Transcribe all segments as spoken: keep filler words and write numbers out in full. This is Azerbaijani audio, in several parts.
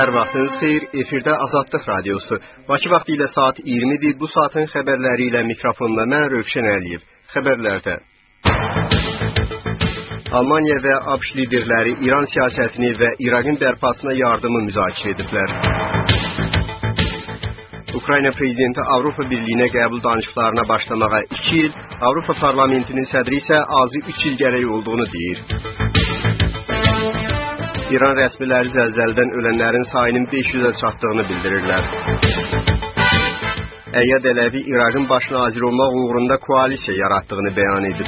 Hər vaxtınız xeyir, efirdə Azadlıq Radiosu. Bakı vaxtı ilə saat iyirmidir. Bu saatın xəbərləri ilə mikrofonda mən Rövşən Əliyev. Xəbərlərdə Almaniya və ABŞ liderləri İran siyasətini və İraqın bərpasına yardımı müzakirə ediblər. Ukrayna prezidenti Avropa Birliyinə qəbul danışıqlarına başlamağa iki il, Avropa Parlamentinin sədri isə azı üç il gərək olduğunu deyir. İran rəsmiləri zəlzələdən ölənlərin sayının beş yüzə çatdığını bildirirlər. Əyyad Ələvi İraqın baş naziri olmaq uğrunda koalisiya yaratdığını bəyan edib.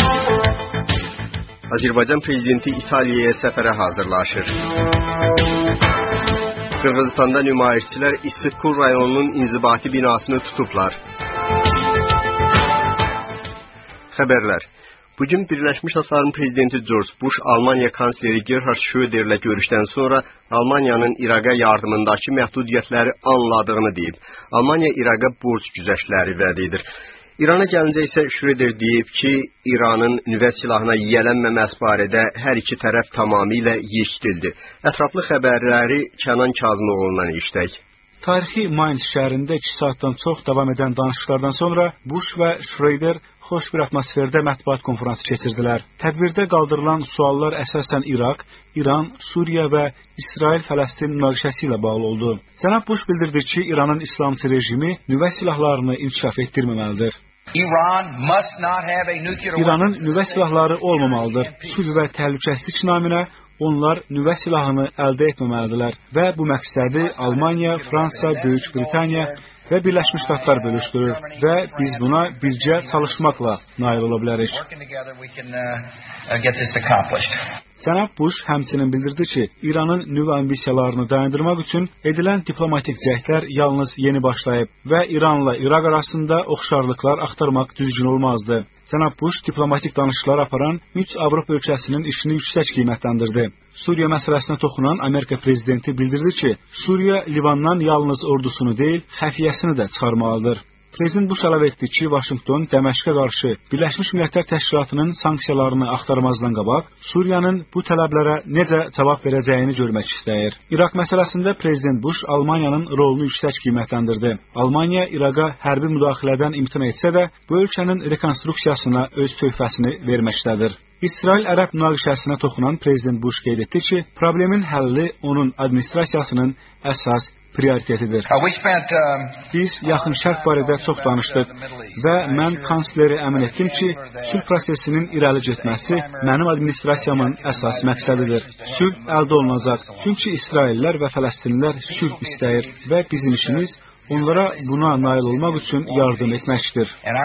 Azərbaycan prezidenti İtaliyaya səfərə hazırlaşır. Qırğızstanda nümayişçilər İstiqkur rayonunun inzibati binasını tutublar. Xəbərlər. Bugün Birləşmiş Ştatların prezidenti George Bush, Almaniya kansleri Gerhard Schröderlə görüşdən sonra Almaniyanın İraqa yardımındakı məhdudiyyətləri anladığını deyib. Almaniya İraqa borc güzəştləri vəd edir. İrana gəlincə isə Schröder deyib ki, İranın nüvə silahına yiyələnməməsi barədə hər iki tərəf tamamilə yekdildir. Ətraflı xəbərləri Kənan Kazımoğlu'ndan eşitək. Tarixi Mainz şəhərində iki saatdan çox davam edən danışıqlardan sonra Bush və Schröder xoş bir atmosferdə mətbuat konfransı keçirdilər. Tədbirdə qaldırılan suallar əsasən İraq, İran, Suriya və İsrail-Fələstin münaqişəsi ilə bağlı oldu. Cənab Bush bildirdi ki, İranın İslamçı rejimi nüvə silahlarını inkişaf etdirməməlidir. İranın nüvə silahları olmamalıdır. Sülh və təhlükəsizlik naminə onlar nüvə silahını əldə etməməlidirlər və bu məqsədi Almaniya, Fransa, Böyük Britaniya və Birləşmiş Ştatlar bölüşdürür və biz buna bircə çalışmaqla nail ola bilərik. Cənab Bush həmçinin bildirdi ki, İranın nüvə ambisiyalarını dayandırmaq üçün edilən diplomatik cəhdlər yalnız yeni başlayıb və İranla İraq arasında oxşarlıqlar axtarmaq düzgün olmazdı. Cənab Bush diplomatik danışıqlar aparan üç Avropa ölkəsinin işini yüksək qiymətləndirdi. Suriya məsələsinə toxunan Amerika prezidenti bildirdi ki, Suriya Livandan yalnız ordusunu deyil, xəfiyyəsini də çıxarmalıdır. Prezident Bush əlavə etdi ki, Vaşinqton Dəməşqə qarşı Birləşmiş Millətlər Təşkilatının sanksiyalarını axtarmazdan qabaq Suriyanın bu tələblərə necə cavab verəcəyini görmək istəyir. İraq məsələsində Prezident Bush Almaniyanın rolunu yüksək qiymətləndirdi. Almaniya İraqa hərbi müdaxilədən imtina etsə də, bu ölkənin rekonstruksiyasına öz töhfəsini verməkdədir. İsrail-Ərəb münaqişəsinə toxunan Prezident Bush qeyd etdi ki, problemin həlli onun administrasiyasının əsas prioritetidir. Biz yaxın şərq barədə çox danışdıq və mən kansleri əmin etdim ki, sülh prosesinin irəli getməsi mənim administrasiyamın əsas məqsədidir. Sülh əldə olunacaq, çünki İsraillər və Fələstinlilər sülh istəyir və bizim işimiz onlara buna nail olmaq üçün yardım etməkdir.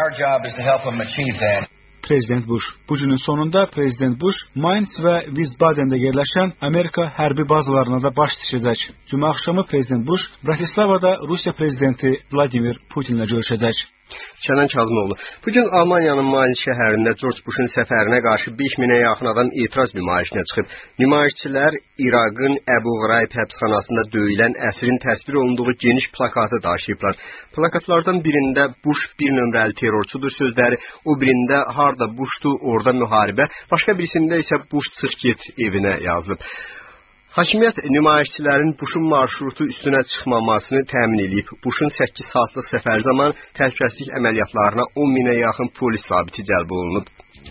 Prezident Bush. Bu günün sonunda Prezident Bush Mainz və Wiesbaden'də yerləşən Amerika hərbi bazalarına da baş düşəcək. Cümə axşamı Prezident Bush Bratislavada Rusiya prezidenti Vladimir Putinlə görüşəcək. Kənan Kazımoğlu. Bugün Almaniyanın Mainz şəhərində George Bush'un səfərinə qarşı beş minə yaxın adam etiraz nümayişinə çıxıb. Nümayişçilər İraqın Əbu Ğraib həbsxanasında döyülən əsrin təsvir olunduğu geniş plakatı daşıyıblar. Plakatlardan birində Bush bir nömrəli terrorçudur sözləri, o birində harda Bush'dur, orada müharibə, başqa birisində isə Bush çıx get evinə yazılıb. Hakimiyyət nümayişçilərin Bush'un marşrutu üstünə çıxmamasını təmin edib. Bush'un səkkiz saatlıq səfər zamanı təhlükəsizlik əməliyyatlarına on minə yaxın polis zabiti cəlb olunub.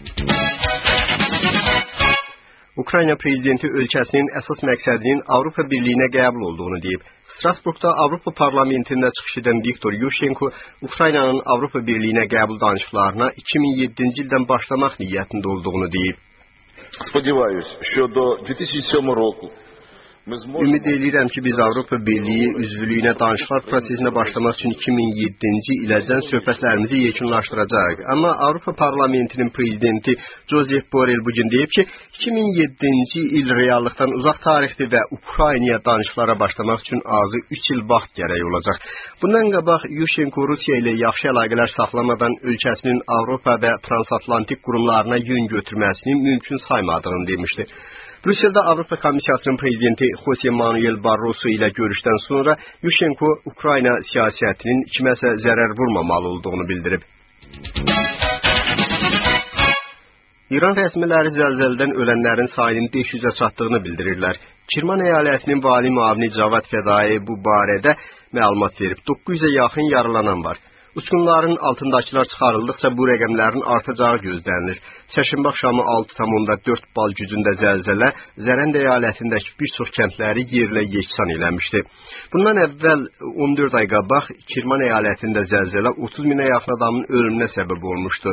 Ukrayna prezidenti ölkəsinin əsas məqsədinin Avropa Birliyinə qəbul olduğunu deyib. Strasburqda Avropa Parlamentində çıxış edən Viktor Yushchenko, Ukraynanın Avropa Birliyinə qəbul danışıqlarına iki min yeddinci ildən başlamaq niyyətində olduğunu deyib. Сподіваюсь, що до дві тисячі сьомого року Ümid edirəm ki, biz Avropa Birliyi üzvlüyünə danışıqlar prosesinə başlamaq üçün iki min yeddinci iləcən söhbətlərimizi yekunlaşdıracaq. Amma Avropa Parlamentinin prezidenti Josep Borrell bugün deyib ki, iki min yeddinci il reallıqdan uzaq tarixdir və Ukraynaya danışıqlara başlamaq üçün azı üç il vaxt gərək olacaq. Bundan qabaq Yushchenko Rusiya ilə yaxşı əlaqələr saxlamadan ölkəsinin Avropa və transatlantik qurumlarına yön götürməsini mümkün saymadığını demişdi. Brüsseldə Avropa Komissiyasının prezidenti Jose Manuel Barroso ilə görüşdən sonra Yushchenko Ukrayna siyasətinin kiməsə zərər vurmamalı olduğunu bildirib. İran rəsmiləri zəlzələdən ölənlərin sayının beş yüzə çatdığını bildirirlər. Kirman əyalətinin vali müavini Cavad Fədai bu barədə məlumat verib. doqquz yüzə yaxın yaralanan var. Uçqunların altındakılar çıxarıldıqca bu rəqəmlərin artacağı gözlənilir. Çərşənbə axşamı altı tam dörd bal gücündə zəlzələ Zərənd əyalətindəki bir çox kəndləri yerlə yeksan eləmişdi. Bundan əvvəl on dörd ay qabaq Kirman əyalətində zəlzələ otuz minə yaxın adamın ölümünə səbəb olmuşdu.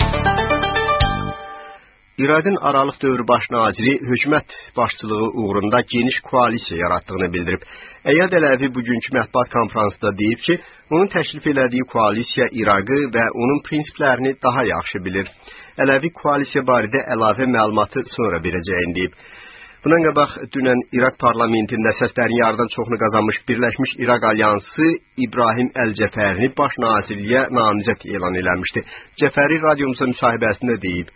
İraqın Aralıq dövrü baş naziri hökumət başçılığı uğrunda geniş koalisiya yaratdığını bildirib. Əyyad Ələvi bugünkü mətbuat konfransında deyib ki, onun təklif elədiyi koalisiya İraqı və onun prinsiplərini daha yaxşı bilir. Ələvi koalisiya barədə əlavə məlumatı sonra verəcəyini deyib. Bundan qabaq dünən İraq parlamentində səslərin yarıdan çoxunu qazanmış Birləşmiş İraq Alyansı İbrahim Əl-Cəfərini baş nazirliyə namizəd elan eləmişdi. Cəfəri radyomuza müsahibəsində deyib.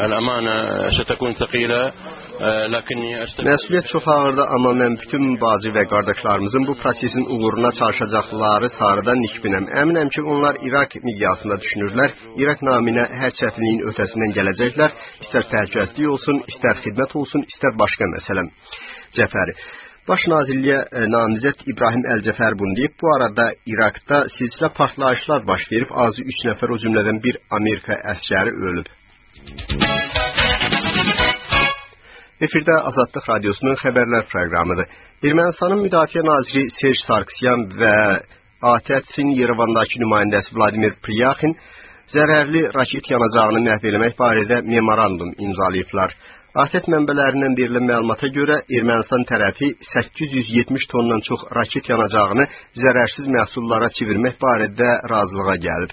Məsuliyyət çox ağırdır, amma mən bütün bacı və qardaşlarımızın bu prosesin uğuruna çalışacaqları sarıdan nikbinəm. Əminəm ki, onlar İraq miqyasında düşünürlər. İraq naminə hər çətinliyin ötəsindən gələcəklər. İstər təhlükəsizlik olsun, istər xidmət olsun, istər başqa məsələm. Cəfəri. Baş nazirliyə namizəd İbrahim Əl-Cəfər bunu deyib. Bu arada İraqda silsilə partlayışlar baş verib, azı üç nəfər o cümlədən bir Amerika əskəri ölüb. Efirdə Azadlıq Radyosunun xəbərlər proqramıdır. Ermənistanın Müdafiə naziri Serj Sarkisyan və A T Ə-in Yerevandakı nümayəndəsi Vladimir Priyaxin zərərli raket yanacağını məhv eləmək barədə memorandum imzalayıblar. A T Ə mənbələrindən verilən məlumata görə Ermənistan tərəfi səkkiz yüz yetmiş tondan çox raket yanacağını zərərsiz məhsullara çevirmək barədə razılığa gəlib.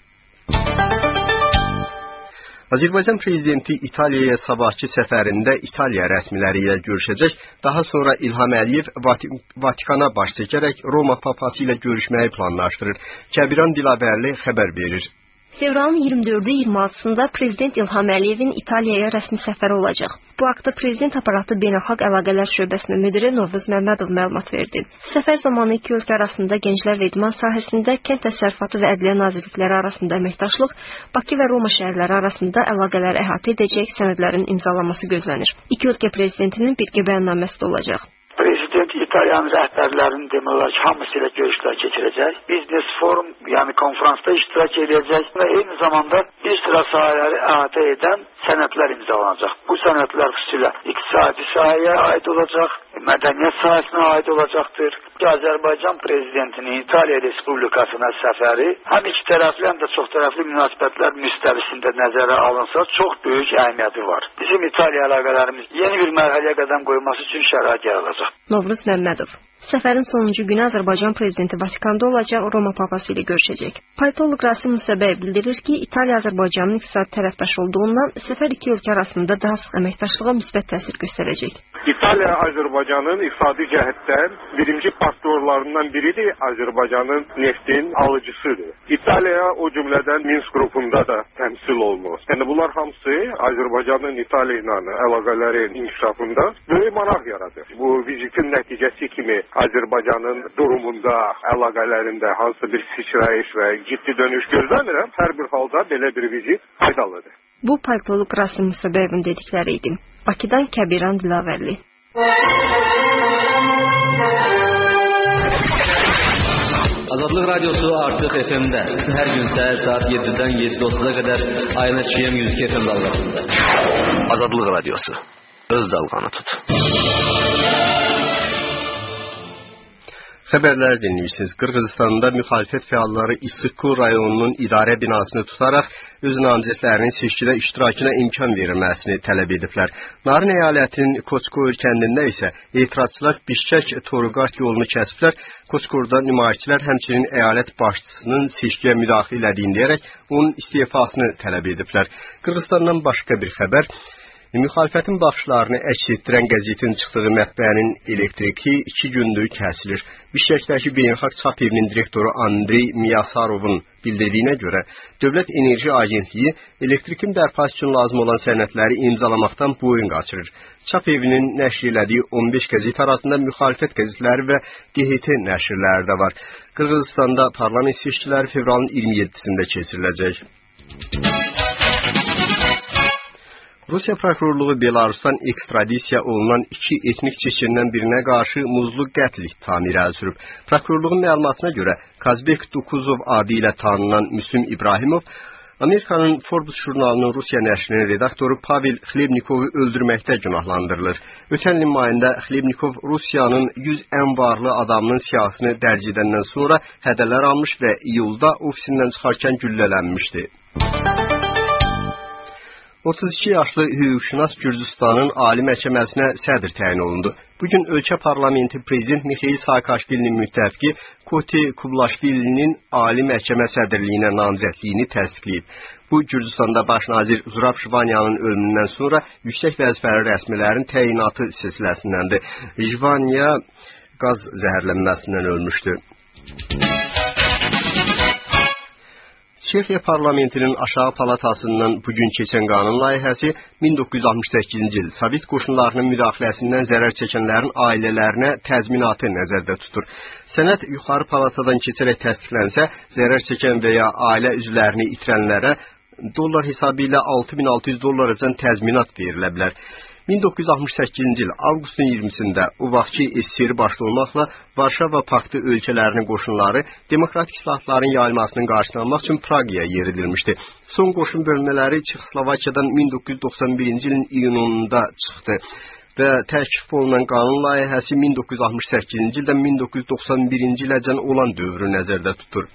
Azərbaycan prezidenti İtaliyaya sabahki səfərində İtaliya rəsmiləri ilə görüşəcək. Daha sonra İlham Əliyev Vatikana baş çəkərək Roma papası ilə görüşməyi planlaşdırır. Kəbiran Dilavərli xəbər verir. Fevralın iyirmi dördü iyirmi altısında Prezident İlham Əliyevin İtaliyaya rəsmi səfəri olacaq. Bu haqda Prezident aparatı Beynəlxalq Əlaqələr şöbəsinin müdiri Novruz Məmmədov məlumat verdi. Səfər zamanı iki ölkə arasında gənclər və idman sahəsində, kənd təsərrüfatı və ədliyyə nazirlikləri arasında əməkdaşlıq, Bakı və Roma şəhərləri arasında əlaqələr əhatə edəcək sənədlərin imzalanması gözlənir. İki ölkə prezidentinin birgə bəyannaməsi də olacaq. Prezident İtalyan rəhbərlərinin demək olar ki, hamısı ilə görüşlər keçirəcək. Biznes forum, yəni konferansda iştirak edəcək və eyni zamanda bir sıra sahələri əhatə edən sənədlər imzalanacaq. Bu sənədlər xüsusilə iqtisadi sahəyə aid olacaq, mədəniyyət sahəsinə aid olacaqdır. Azərbaycan prezidentinin İtaliya Respublikasına səfəri həm iki tərəfli, həm də çox tərəfli münasibətlər müstəvisində nəzərə alınsa çox böyük əhəmiyyəti var. Bizim İtaliya əlaqələrimiz yeni bir mərhələyə qədəm qoyması üçün şərait yaradacaq. Novruz Məmmədov. Səfərin sonuncu günü Azərbaycan prezidenti Vatikanda olacaq, Roma papası ilə görüşəcək. Politoloq Rasim Musəbəyev bildirir ki, İtaliya Azərbaycanın iqtisadi tərəfdaşı olduğundan səfər iki ölkə arasında daha sıx əməkdaşlığa müsbət təsir göstərəcək. İtaliya Azərbaycanın iqtisadi cəhətdən birinci partnyorlarından biridir. Azərbaycanın neftin alıcısıdır. İtaliya o cümlədən Minsk qrupunda da təmsil olunur. Yəni bunlar hamısı Azərbaycanın İtaliya ilə əlaqələrin inkişafında böyük maraq yaradır. Bu vizitin nəticəsi kimi Azərbaycanın durumunda, əlaqələrində hansı bir sıçrayış və ciddi dönüş gözlənirəm. Hər bir halda belə bir vizit faydalıdır. Bu politoloq Rasim Musəbəyevin dedikləri idi. Bakıdan Kəbiran Dilavərli. Azadlıq Radyosu artıq F M-də. Hər gün səhər saat yeddidən yeddi otuz'a qədər ayın H M yüz iki F M dalğasında. Azadlıq Radyosu. Öz dalğanı tut. Xəbərlər dinləyirsiniz. Qırğızstanda müxalifət fəalları İssıqqu rayonunun idarə binasını tutaraq öz namizədlərinin seçkidə iştirakına imkan verilməsini tələb ediblər. Narın əyalətinin Koçkoyur kəndində isə etirazçılar Bişkək-Toruqart yolunu kəsiblər. Koçkorda nümayişçilər həmçinin əyalət başçısının seçkiyə müdaxilə elədiyini deyərək onun istifasını tələb ediblər. Qırğızstandan başqa bir xəbər. Müxalifətin baxışlarını əks etdirən qəzetin çıxdığı mətbəənin elektriki iki gündür kəsilir. Bişkəkdəki Beynəlxalq Çap evinin direktoru Andrey Miyasarovun bildirdiyinə görə, Dövlət Enerji Agentliyi elektrikin bərpası üçün lazım olan sənədləri imzalamaqdan boyun qaçırır. Çap evinin nəşr elədiyi on beş qəzet arasında müxalifət qəzetləri və G H T nəşrləri də var. Qırğızstanda parlament seçkiləri fevralın iyirmi yeddisində keçiriləcək. Rusiya prokurorluğu Belarusdan ekstradisiya olunan iki etnik çeçenindən birinə qarşı muzlu qətl ittihamı irəli sürüb. Prokurorluğun məlumatına görə Kazbek Dukuzov adı ilə tanınan Müslüm İbrahimov Amerikanın Forbes jurnalının Rusiya nəşrinin redaktoru Pavel Xlebnikovu öldürməkdə günahlandırılır. Ötən ilin mayında Xlebnikov Rusiyanın yüz ən varlı adamının siyasını dərc edəndən sonra hədələr almış və iyulda ofisindən çıxarkən güllələnmişdi. otuz iki yaşlı hüquqşünas Gürcüstanın Ali Məhkəməsinə sədr təyin olundu. Bugün ölkə parlamenti prezident Mixail Saakashvilinin müttəfiqi Koti Kublaşvilinin Ali Məhkəmə sədrliyinə namizədliyini təsdiqləyib. Bu, Gürcüstanda baş nazir Zurab Jvanyanın ölümündən sonra yüksək vəzifəli rəsmilərin təyinatı silsiləsindəndir. Jvanya qaz zəhərlənməsindən ölmüşdü. Çexiya parlamentinin aşağı palatasından bugün keçən qanun layihəsi min doqquz yüz altmış səkkizinci il Sovet qoşunlarının müdaxiləsindən zərər çəkənlərin ailələrinə təzminatı nəzərdə tutur. Sənəd yuxarı palatadan keçərək təsdiqlənsə, zərər çəkən və ya ailə üzvlərini itirənlərə dollar hesabı ilə altı min altı yüz dollaracan təzminat verilə bilər. min doqquz yüz altmış səkkizinci il avqustun iyirmisində o vaxtki S S R başda olmaqla Varşava Paktı ölkələrinin qoşunları demokratik islahatların yayılmasının qarşısını almaq üçün Praqaya yeridilmişdi. Son qoşun bölmələri Çexoslovakiyadan min doqquz yüz doxsan birinci ilin iyununda çıxdı və təklif olunan qanun layihəsi min doqquz yüz altmış səkkizinci ildən min doqquz yüz doxsan birinci iləcən olan dövrü nəzərdə tutur.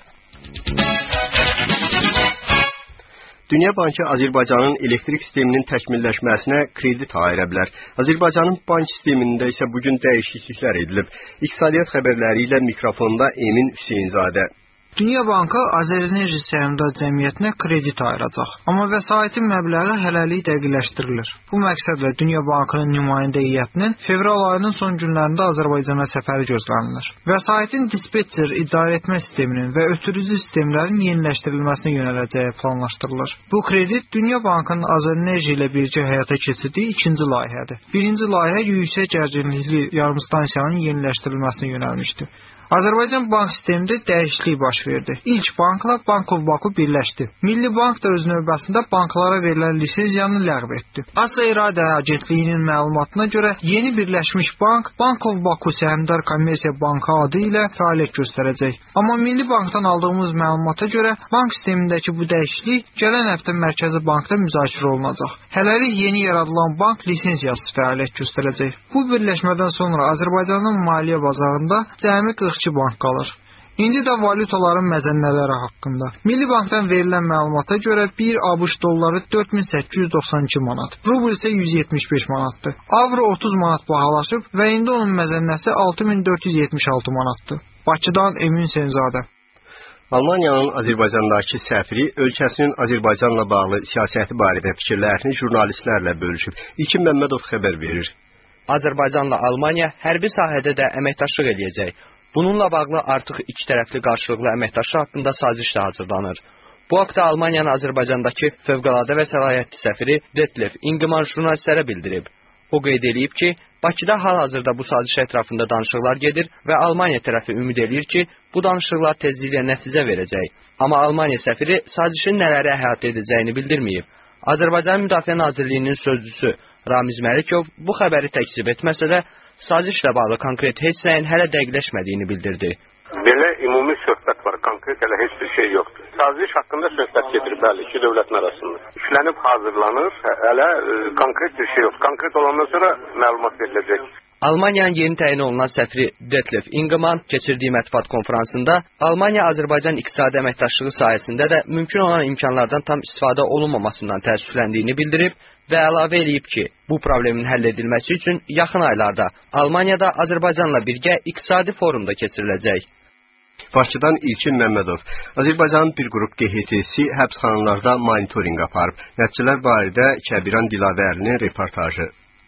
Dünya Bankı Azərbaycanın elektrik sisteminin təkmilləşməsinə kredit ayıra bilər. Azərbaycanın bank sistemində isə bugün dəyişikliklər edilib. İqtisadiyyat xəbərləri ilə mikrofonda Emin Hüseynzadə. Dünya Bankı Azərenerji Səhmdar Cəmiyyətinə kredit ayıracaq. Amma vəsaitin məbləği hələlik dəqiqləşdirilir. Bu məqsədlə Dünya Bankının nümayəndə heyətinin fevral ayının son günlərində Azərbaycana səfəri gözlənilir. Vəsaitin dispetçer idarəetmə sisteminin və ötürücü sistemlərin yeniləşdirilməsinə yönələcəyi planlaşdırılır. Bu kredit Dünya Bankının Azərenerji ilə birgə həyata keçirdiyi ikinci layihədir. Birinci layihə yüksək gərginlikli yarımstansiyanın yeniləşdirilməsinə yönəlmişdir. Azərbaycan bank sistemində dəyişiklik baş verdi. İlk bankla Bankov Baku birləşdi. Milli Bank da öz növbəsində banklara verilən lisenziyanı ləğv etdi. Asiya İradə Agentliyinin məlumatına görə yeni birləşmiş bank Bankov Baku Səhmdar Kommersiya Bankı adı ilə fəaliyyət göstərəcək. Amma Milli Bankdan aldığımız məlumata görə bank sistemindəki bu dəyişiklik gələn həftə Mərkəzi Bankda müzakirə olunacaq. Hələlik yeni yaradılan bank lisensiyasız fəaliyyət göstərəcək. Bu birləşmədən sonra Azərbaycanın maliyyə bazarında cəmi qırx iki bank qalır. İndi də valutaların məzənnələri haqqında. Milli Bankdan verilən məlumata görə bir ABŞ dolları dörd min səkkiz yüz doxsan iki manat, rubl isə yüz yetmiş beş manatdır. Avro otuz manat bahalaşıb və indi onun məzənnəsi altı min dörd yüz yetmiş altı manatdır. Bakıdan Emin Hüseynzadə. Almaniyanın Azərbaycandakı səfiri ölkəsinin Azərbaycanla bağlı siyasəti barədə fikirlərini jurnalistlərlə bölüşüb. İlkin Məmmədov xəbər verir. Azərbaycanla Almaniya hərbi sahədə də əməkdaşlıq edəcək. Bununla bağlı artıq iki tərəfli qarşılıqlı əməkdaşlıq haqqında saziş də hazırlanır. Bu haqda Almaniyanın Azərbaycandakı fövqəladə və səlahiyyətli səfiri Detlef Ingemann jurnalistlərə bildirib. O qeyd edib ki, Bakıda hal-hazırda bu saziş ətrafında danışıqlar gedir və Almaniya tərəfi ümid edir ki, bu danışıqlar tezliklə nəticə verəcək. Amma Almaniya səfiri sazişin nələri əhatə edəcəyini bildirməyib. Azərbaycan Müdafiə Nazirliyinin sözcüsü Ramiz Məlikov bu xəbəri təkzib etməsə də, sazişlə bağlı konkret heç nəyin hələ dəqiqləşmədiyini bildirdi. Belə ümumi söhbət var, konkret hələ heç bir şey yoxdur. Saziş haqqında söhbət gedir, bəli, iki dövlətin arasında. İşlənib hazırlanır, hələ e, konkret bir şey yox. Konkret olandan sonra məlumat veriləcək. Almaniyanın yeni təyin olunan səfiri Detlef Ingemann keçirdiyi mətbuat konfransında Almaniya-Azərbaycan iqtisadi əməkdaşlığı sayəsində də mümkün olan imkanlardan tam istifadə olunmamasından təəssüfləndiyini bildirib və əlavə edib ki, bu problemin həll edilməsi üçün yaxın aylarda Almaniyada Azərbaycanla birgə iqtisadi forumda keçiriləcək. Bakıdan İlkin Məmmədov. Azərbaycanın bir qrup Q H T-si həbsxanalarda monitorinq aparıb. Nəticələr barədə Kəbiran Dilavərlinin reportajı.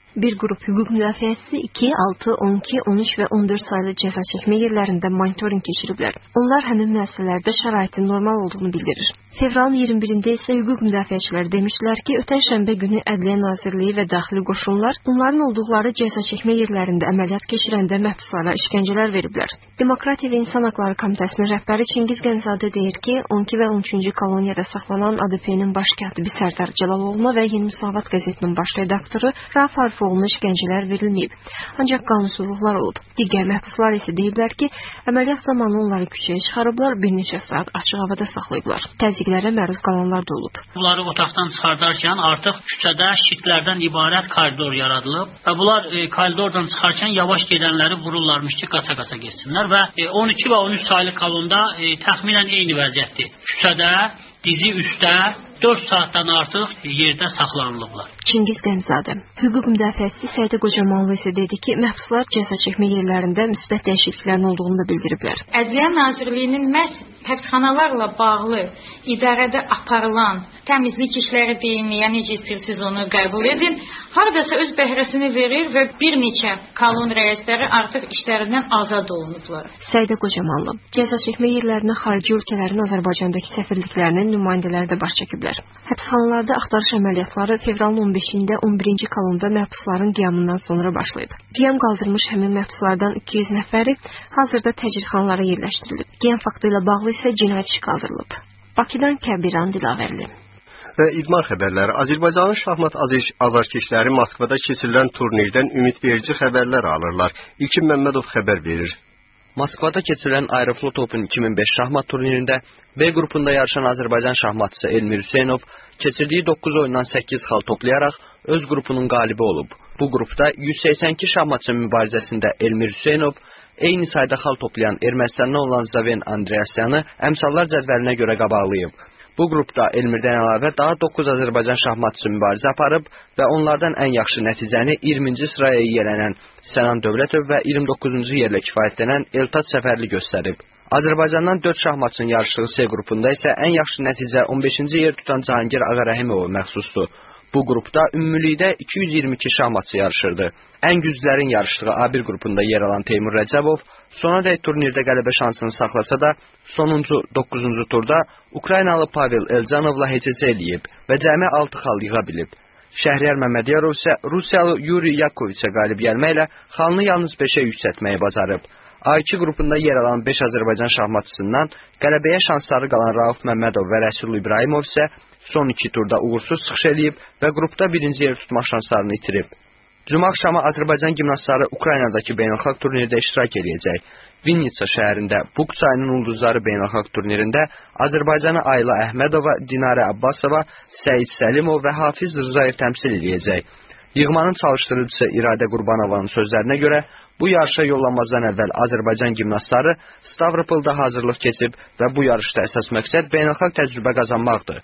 Bir qrup hüquq müdafiəçisi iki, altı, on iki, on üç və on dörd saylı cəza çəkmə yerlərində monitorinq keçiriblər. Onlar həmin müəssisələrdə şəraitin normal olduğunu bildirir. Fevralın iyirmi birində isə hüquq müdafiəçiləri demişlər ki, ötən şənbə günü Ədliyyə Nazirliyi və daxili qoşunlar onların olduqları cəza çəkmə yerlərində əməliyyat keçirəndə məhbuslara işgəncələr veriblər. Demokratiya və İnsan Haqları Komitəsinin rəhbəri Çingiz Gənczadə deyir ki, on iki və on üçüncü koloniyada saxlanan A D P-nin baş katibi Sərdar Cəlaloğlu'na və Yeni Müsavat qəzetinin baş redaktoru Rauf Arifoğlu'na işgəncələr verilməyib. Ancaq qanunsuzluqlar olub. Digər məhbuslar isə deyiblər ki, əməliyyat zamanı onları küçəyə çıxarıblar, bir neçə saat açıq havada saxlayıblar. Təzyiqlərə məruz qalanlar da olub. Bunları otaqdan çıxardarkən artıq küçədə şitlərdən ibarət koridor yaradılıb və bunlar e, koridordan çıxarkən yavaş gedənləri vururlarmış ki, qaça-qaça geçsinlər və e, on iki və on üç saylı kolonda e, təxminən eyni vəziyyətdir. Küçədə, dizi üstdə dörd saatdan artıq yerdə saxlanılıblar. Çingiz Gənczadə. Hüquq müdafiəçisi Səidə Qocamanlı isə dedi ki, məhbuslar cəza çəkmə yerlərində müsbət dəyişikliklərin olduğunu da bildiriblər. Ədliyyə Nazirliyinin məhz həbsxanalarla bağlı idarədə aparılan təmizlik işləri deyimi, yəni necə istəyirsiniz onu qəbul edin, haradasa öz bəhrəsini verir və bir neçə kolon rəisləri artıq işlərindən azad olunublar. Səidə Qocamanlı. Cəza çəkmə yerlərinə xarici ölkələrin Azərbaycandakı səfirliklərinin nümayəndələri də baş çəkiblər. Həbsxanalarda axtarış əməliyyatları fevralın on beşində on birinci kolonda məhbusların qiyamından sonra başlayıb. Qiyam qaldırmış həmin məhbuslardan iki yüz nəfəri hazırda təcridxanalara yerləşdirilib. Qiyam faktı ilə bağlı isə cinayət işi qaldırılıb. Bakıdan Kəbiran Dilavərli. Və idman xəbərləri. Azərbaycanın şahmat azarkeşləri Moskvada keçirilən turnirdən ümidverici xəbərlər alırlar. İlkin Məmmədov xəbər verir. Moskvada keçirilən Aeroflot Open iki min beş şahmat turnirində B qrupunda yarışan Azərbaycan şahmatçısı Elmir Hüseynov keçirdiyi doqquz oyundan səkkiz xal toplayaraq öz qrupunun qalibi olub. Bu qrupda yüz səksən iki şahmatçı mübarizəsində Elmir Hüseynov eyni sayda xal toplayan Ermənistandan olan Zaven Andreasyanı əmsallar cədvəlinə görə qabaqlayıb. Bu qrupda Elmirdən əlavə daha doqquz Azərbaycan şahmatçısı mübarizə aparıb və onlardan ən yaxşı nəticəni iyirminci sıraya yiyələnən Sənan Dövlətov və iyirmi doqquzuncu yerlə kifayətlənən Eltac Səfərli göstərib. Azərbaycandan dörd şahmatçının yarışdığı C qrupunda isə ən yaxşı nəticə on beşinci yer tutan Cahangir Ağarəhimova məxsusdur. Bu qrupda ümumilikdə iki yüz iyirmi iki şahmatçı yarışırdı. Ən güclərin yarışdığı A bir qrupunda yer alan Teymur Rəcəbov sonadək turnirdə qələbə şansını saxlasa da, sonuncu doqquzuncu turda Ukraynalı Pavel Elcanovla heçəsə eləyib və cəmi altı xal yığa bilib. Şəhriyar Məmmədiyarov isə Rusiyalı Yuri Yakoviçə qalib gəlməklə xalını yalnız beşə yüksəltməyi bacarıb. A iki qrupunda yer alan beş Azərbaycan şahmatçısından qələbəyə şansları qalan Rauf Məmmədov və Rəsul İbrahimov isə son iki turda uğursuz çıxış eləyib və qrupda birinci yer tutmaq şanslarını itirib. Cümə axşamı Azərbaycan gimnastları Ukraynadakı beynəlxalq turnirdə iştirak edəcək. Vinnyitsa şəhərində Buk çayının ulduzları beynəlxalq turnirində Azərbaycanı Ayla Əhmədova, Dinarə Abbasova, Səid Səlimov və Hafiz Rzayev təmsil edəcək. Yığmanın çalışdırıcısı İradə Qurbanovanın sözlərinə görə, bu yarışa yollanmazdan əvvəl Azərbaycan gimnastları Stavropolda hazırlıq keçib və bu yarışda əsas məqsəd beynəlxalq təcrübə qazanmaqdır.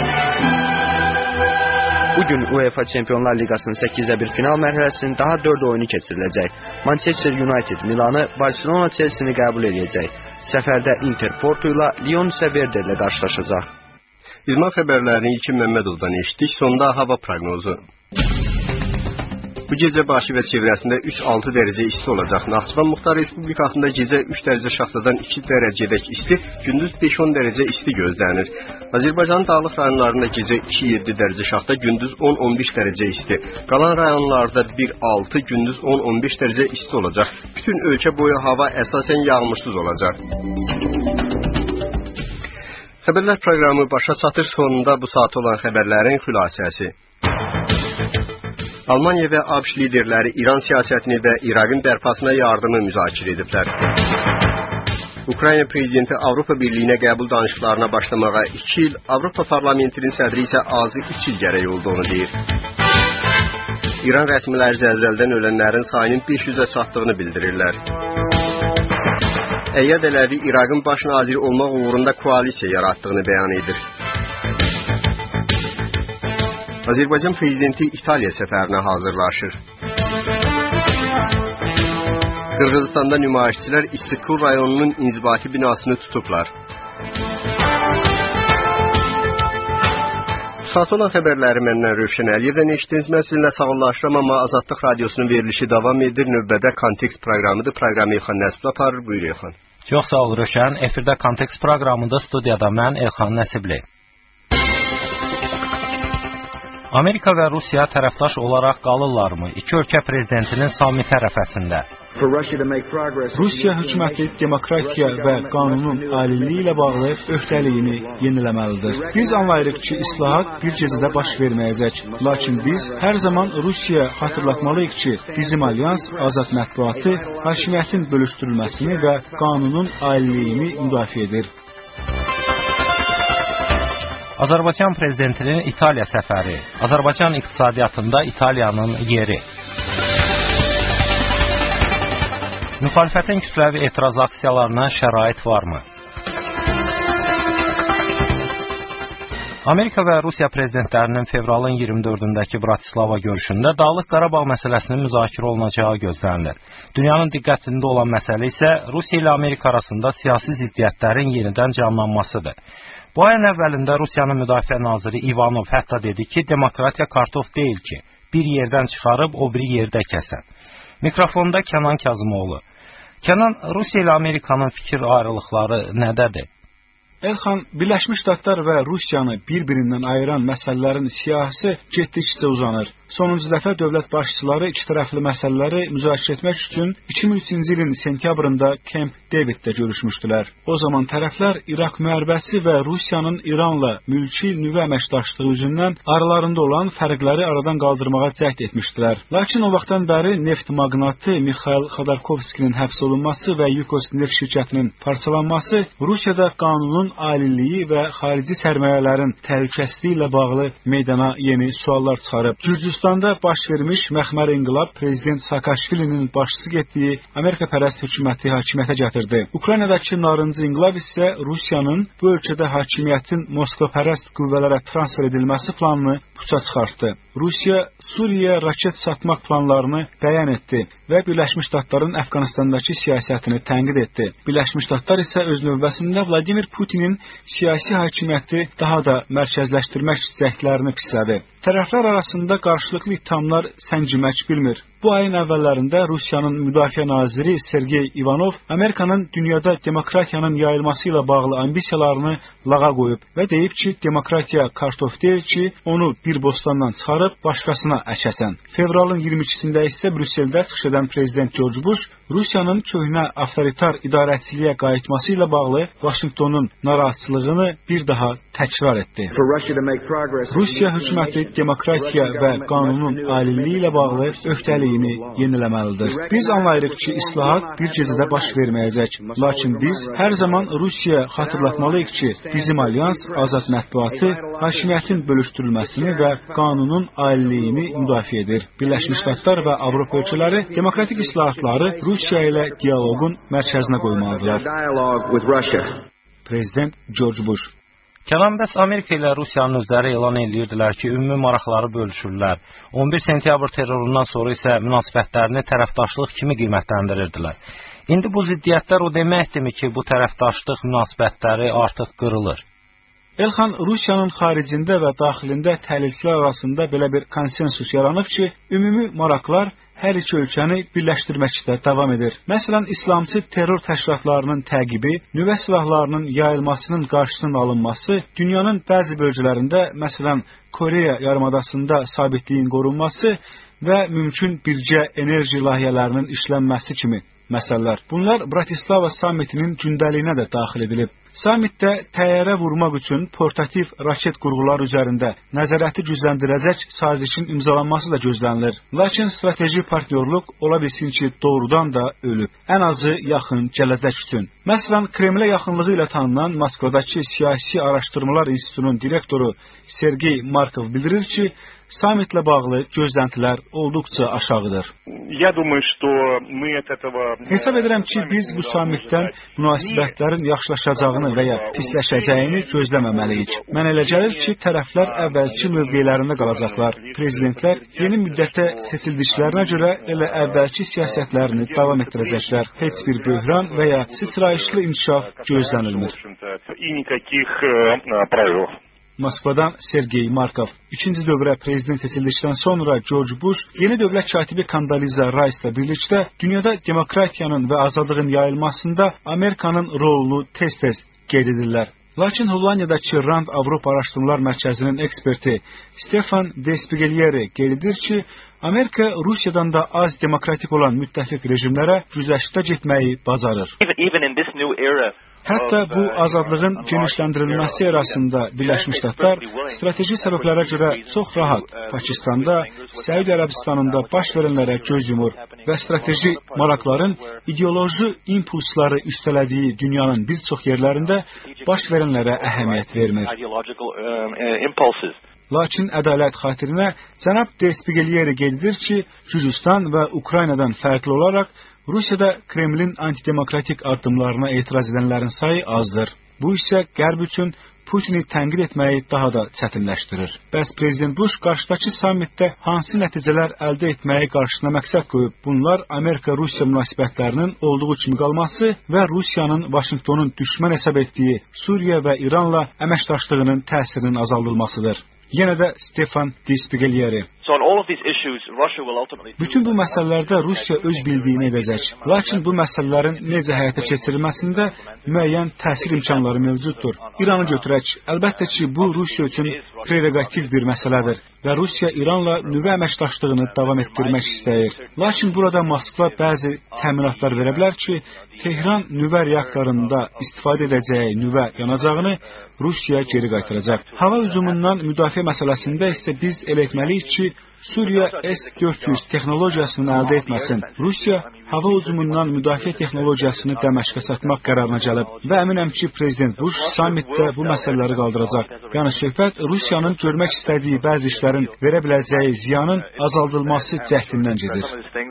Bugün UEFA Çempionlar Liqasının səkkizə bir final mərhələsinin daha dörd oyunu keçiriləcək. Manchester United Milanı, Barcelona Chelsea-ni qəbul edəcək. Səfərdə Inter Porto ilə, Lyon isə Werder ilə qarşılaşacaq. İdman xəbərlərini İlkin Məmmədovdan eşitdik. Sonda hava proqnozu. Bu gecə Bakı və çevrəsində üç altı dərəcə isti olacaq. Naxçıvan Muxtar Respublikasında gecə üç dərəcə şaxtadan iki dərəcədək isti, gündüz beş on dərəcə isti gözlənir. Azərbaycanın dağlıq rayonlarında gecə iki yeddi dərəcə şaxta, gündüz on on beş dərəcə isti. Qalan rayonlarda bir altı, gündüz on on beş dərəcə isti olacaq. Bütün ölkə boyu hava əsasən yağmursuz olacaq. Xəbərlər proqramı başa çatır, sonunda bu saat olan xəbərlərin xülasəsi. Almanya və ABŞ liderləri İran siyasətini və İraqın bərpasına yardımı müzakirə ediblər. Ukrayna prezidenti Avropa Birliyinə qəbul danışıqlarına başlamağa iki il, Avropa Parlamentinin sədri isə azı üç il gərək olduğunu deyir. İran rəsmiləri zəlzələdən ölənlərin sayının beş yüzə çatdığını bildirirlər. Əyyad Ələvi İraqın baş naziri olmaq uğrunda koalisiya yaratdığını bəyan edir. Azərbaycan prezidenti İtaliya səfərinə hazırlaşır. Qırğızistanda nümayişçilər İstiqlal rayonunun inzibati binasını tutublar. Bu saat olan xəbərləri məndən Rövşən Əliyevdən eşitdiniz. Mən sizinlə sağollaşıram, amma Azadlıq Radiosunun verilişi davam edir. Növbədə Kontekst proqramıdır. Proqramı Elxan Nəsibli aparır. Buyur Elxan. Çox sağ ol Rövşən. Efirdə Kontekst proqramında studiyada mən Elxan Nəsibli. Amerika və Rusiya tərəfdaş olaraq qalırlarmı? İki ölkə prezidentinin sammiti ərəfəsində. Rusiya hökuməti demokratiya və qanunun aliliyi ilə bağlı öhdəliyini yeniləməlidir. Biz anlayırıq ki, islahat bir gecədə baş verməyəcək. Lakin biz hər zaman Rusiyaya xatırlatmalıyıq ki, bizim alyans azad mətbuatı, hakimiyyətin bölüşdürülməsini və qanunun aliliyini müdafiə edir. Azərbaycan prezidentinin İtaliya səfəri, Azərbaycan iqtisadiyyatında İtaliyanın yeri. Müxalifətin kütləvi etiraz aksiyalarına şərait varmı? Amerika və Rusiya prezidentlərinin fevralın iyirmi dördündəki Bratislava görüşündə Dağlıq Qarabağ məsələsinin müzakirə olunacağı gözlənilir. Dünyanın diqqətində olan məsələ isə Rusiya ilə Amerika arasında siyasi ziddiyyətlərin yenidən canlanmasıdır. Bu ayın əvvəlində Rusiyanın müdafiə naziri Ivanov hətta dedi ki, demokratiya kartof deyil ki, bir yerdən çıxarıb o biri yerdə kəsən. Mikrofonda Kənan Kazımoğlu. Kənan, Rusiya ilə Amerikanın fikir ayrılıqları nədədir? Elxan, Birləşmiş Ştatlar və Rusiyanı bir-birindən ayıran məsələlərin siyahısı getdikcə uzanır. Sonuncu dəfə dövlət başçıları iki tərəfli məsələləri müzakirə etmək üçün iki min üçüncü ilin sentyabrında Camp Daviddə görüşmüşdülər. O zaman tərəflər İraq müharibəsi və Rusiyanın İranla mülki nüvə əməkdaşlığı üzündən aralarında olan fərqləri aradan qaldırmağa cəhd etmişdilər. Lakin o vaxtdan bəri neft maqnatı Mikhail Xodorkovskinin həbs olunması və Yukos neft şirkətinin parçalanması Rusiyada qanunun aliliyi və xarici sərmayələrin təhlükəsizliyi ilə bağlı meydana yeni suallar çıxarıb. Gürcüstanda baş vermiş məxmər inqilab prezident Saakashvilinin başçı getdiyi Amerika-pərəst hökuməti hakimiyyətə gətirdi. Ukraynadakı narıncı inqilab isə Rusiyanın bu ölkədə hakimiyyətin Moskva-pərəst qüvvələrə transfer edilməsi planını puça çıxartdı. Rusiya Suriyaya raket satmaq planlarını bəyan etdi və Birləşmiş Ştatların Əfqanistandakı siyasətini tənqid etdi. Birləşmiş Ştatlar isə öz növbəsində Vladimir Putinin siyasi hakimiyyəti daha da mərkəzləşdirmək cəhdlərini pislədi. Tərəflər arasında qarşılıqlı ithamlar səngimək bilmir. Bu ayın əvvəllərində Rusiyanın müdafiə naziri Sergey Ivanov Amerikanın dünyada demokratiyanın yayılması ilə bağlı ambisiyalarını lağa qoyub və deyib ki, demokratiya kartof deyil ki, onu bir bostandan çıxarıb başqasına əkəsən. Fevralın iyirmi ikisində isə Brüsseldə çıxış edən prezident George Bush Rusiyanın köhnə avtoritar idarəçiliyə qayıtması ilə bağlı Vaşinqtonun narahatçılığını bir daha təkrar etdi. Rusiya hökuməti demokratiya və qanunun aliliyi ilə bağlı öhdəliyini yeniləməlidir. Biz anlayırıq ki, islahat bir gecədə baş verməyəcək. Lakin biz hər zaman Rusiyaya xatırlatmalıyıq ki, bizim alyans azad mətbuatı, hakimiyyətin bölüşdürülməsini və qanunun aliliyini müdafiə edir. Birləşmiş Ştatlar və Avropa ölkələri demokratik islahatları Rusiya ilə dialoqun mərkəzinə qoymalıdırlar. Prezident George Bush. Kənan, bəs Amerika ilə Rusiyanın özləri elan edirdilər ki, ümumi maraqları bölüşürlər. on bir sentyabr terrorundan sonra isə münasibətlərini tərəfdaşlıq kimi qiymətləndirirdilər. İndi bu ziddiyyətlər o deməkdirmi ki, bu tərəfdaşlıq münasibətləri artıq qırılır? Elxan, Rusiyanın xaricində və daxilində təhlilçilər arasında belə bir konsensus yaranıb ki, ümumi maraqlar hər iki ölkəni birləşdirməkdə davam edir. Məsələn, İslamçı terror təşkilatlarının təqibi, nüvə silahlarının yayılmasının qarşısının alınması, dünyanın bəzi bölgələrində, məsələn, Koreya yarımadasında sabitliyin qorunması və mümkün birgə enerji layihələrinin işlənməsi kimi məsələlər. Bunlar Bratislava sammitinin gündəliyinə də daxil edilib. Sammitdə təyyarə vurmaq üçün portativ raket qurğular üzərində nəzarəti gücləndirəcək sazişin imzalanması da gözlənilir. Lakin strateji partnyorluq ola bilsin ki, doğrudan da ölüb. Ən azı yaxın gələcək üçün. Məsələn, Kremlə yaxınlığı ilə tanınan Moskvadakı Siyasi Araşdırmalar İnstitutunun direktoru Sergey Markov bildirir ki, sammitlə bağlı gözləntilər olduqca aşağıdır. Hesab edirəm ki, biz bu sammitdən münasibətlərin yaxşılaşacağını və ya pisləşəcəyini gözləməməliyik. Mən elə gəlir ki, tərəflər əvvəlki mövqelərində qalacaqlar. Prezidentlər yeni müddətə seçildiklərinə görə elə əvvəlki siyasətlərini davam etdirəcəklər. Heç bir böhran və ya sıçrayışlı inkişaf gözlənilmir. Moskvadan Sergey Markov. İkinci dövrə prezident seçildikdən sonra George Bush yeni dövlət katibi Condoleezza Rice-la birlikdə dünyada demokratiyanın və azadlığın yayılmasında Amerikanın rolunu tez-tez qeyd edirlər. Lakin Hollandiyadakı Rand Avropa Araşdırmalar Mərkəzinin eksperti Stefan Despiglieri qeyd edir ki, Amerika Rusiyadan da az demokratik olan müttəfiq rejimlərə güzəştə getməyi bacarır. Hətta bu azadlığın genişləndirilməsi arasında Birləşmiş Ştatlar strateji səbəblərə görə çox rahat Pakistanda, Səudi Ərəbistanında baş verənlərə göz yumur və strateji maraqların ideoloji impulsları üstələdiyi dünyanın bir çox yerlərində baş verənlərə əhəmiyyət vermir. Lakin ədalət xatirinə cənab Despiglieri qeyd edir ki, Gürcüstan və Ukraynadan fərqli olaraq Rusiyada Kremlin antidemokratik addımlarına etiraz edənlərin sayı azdır. Bu isə Qərb üçün Putini tənqid etməyi daha da çətinləşdirir. Bəs prezident Bush qarşıdakı sammitdə hansı nəticələr əldə etməyi qarşısına məqsəd qoyub? Bunlar Amerika-Rusiya münasibətlərinin olduğu kimi qalması və Rusiyanın Vaşinqtonun düşmən hesab etdiyi Suriya və İranla əməkdaşlığının təsirinin azaldılmasıdır. Yenə də Stefan Despiglieri. Bütün bu məsələlərdə Rusiya öz bildiyini edəcək. Lakin bu məsələlərin necə həyata keçirilməsində müəyyən təsir imkanları mövcuddur. İranı götürək. Əlbəttə ki, bu Rusiya üçün prerogativ bir məsələdir və Rusiya İranla nüvə əməkdaşlığını davam etdirmək istəyir. Lakin burada Moskva bəzi təminatlar verə bilər ki, Tehran nüvə reaktorunda istifadə edəcəyi nüvə yanacağını Rusiya geri qaytaracaq. Hava hücumundan müdafiə məsələsində isə biz elə etməliyik ki, Suriya S dörd yüz texnologiyasını əldə etməsin. Rusiya hava hücumundan müdafiə texnologiyasını Dəməşqə satmaq qərarına gəlib və əminəm ki, prezident Bush sammitdə bu məsələləri qaldıracaq. Yəni söhbət Rusiyanın görmək istədiyi bəzi işlərin verə biləcəyi ziyanın azaldılması cəhdindən gedir.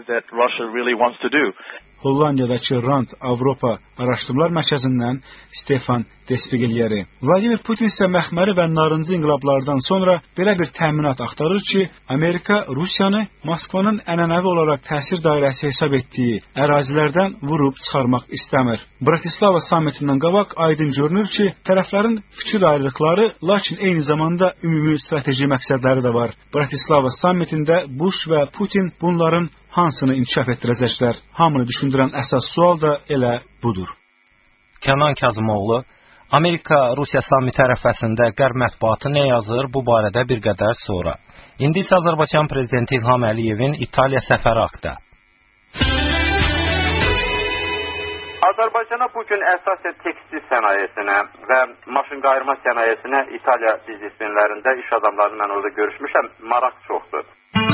Hollandiyadakı Rand Avropa Araşdırmalar Mərkəzindən Stefan Despiglieri. Vladimir Putin isə məxməri və narıncı inqilablardan sonra belə bir təminat axtarır ki, Amerika Rusiyanı Moskvanın ənənəvi olaraq təsir dairəsi hesab etdiyi ərazilərdən vurub çıxarmaq istəmir. Bratislava sammitindən qabaq aydın görünür ki, tərəflərin fikir ayrılıqları, lakin eyni zamanda ümumi strateji məqsədləri də var. Bratislava sammitində Bush və Putin bunların hansını inkişaf etdirəcəklər? Hamını düşündürən əsas sual da elə budur. Kənan Kazımoğlu, Amerika-Rusiya sammiti ərəfəsində Qərb mətbuatı nə yazır bu barədə bir qədər sonra. İndi isə Azərbaycan prezidenti İlham Əliyevin İtaliya səfəri haqda. Azərbaycana bugün əsasən tekstil sənayesinə və maşın qayırma sənayesinə İtaliya biznesmenlərində iş adamlarını mən orada görüşmüşəm, maraq çoxdur.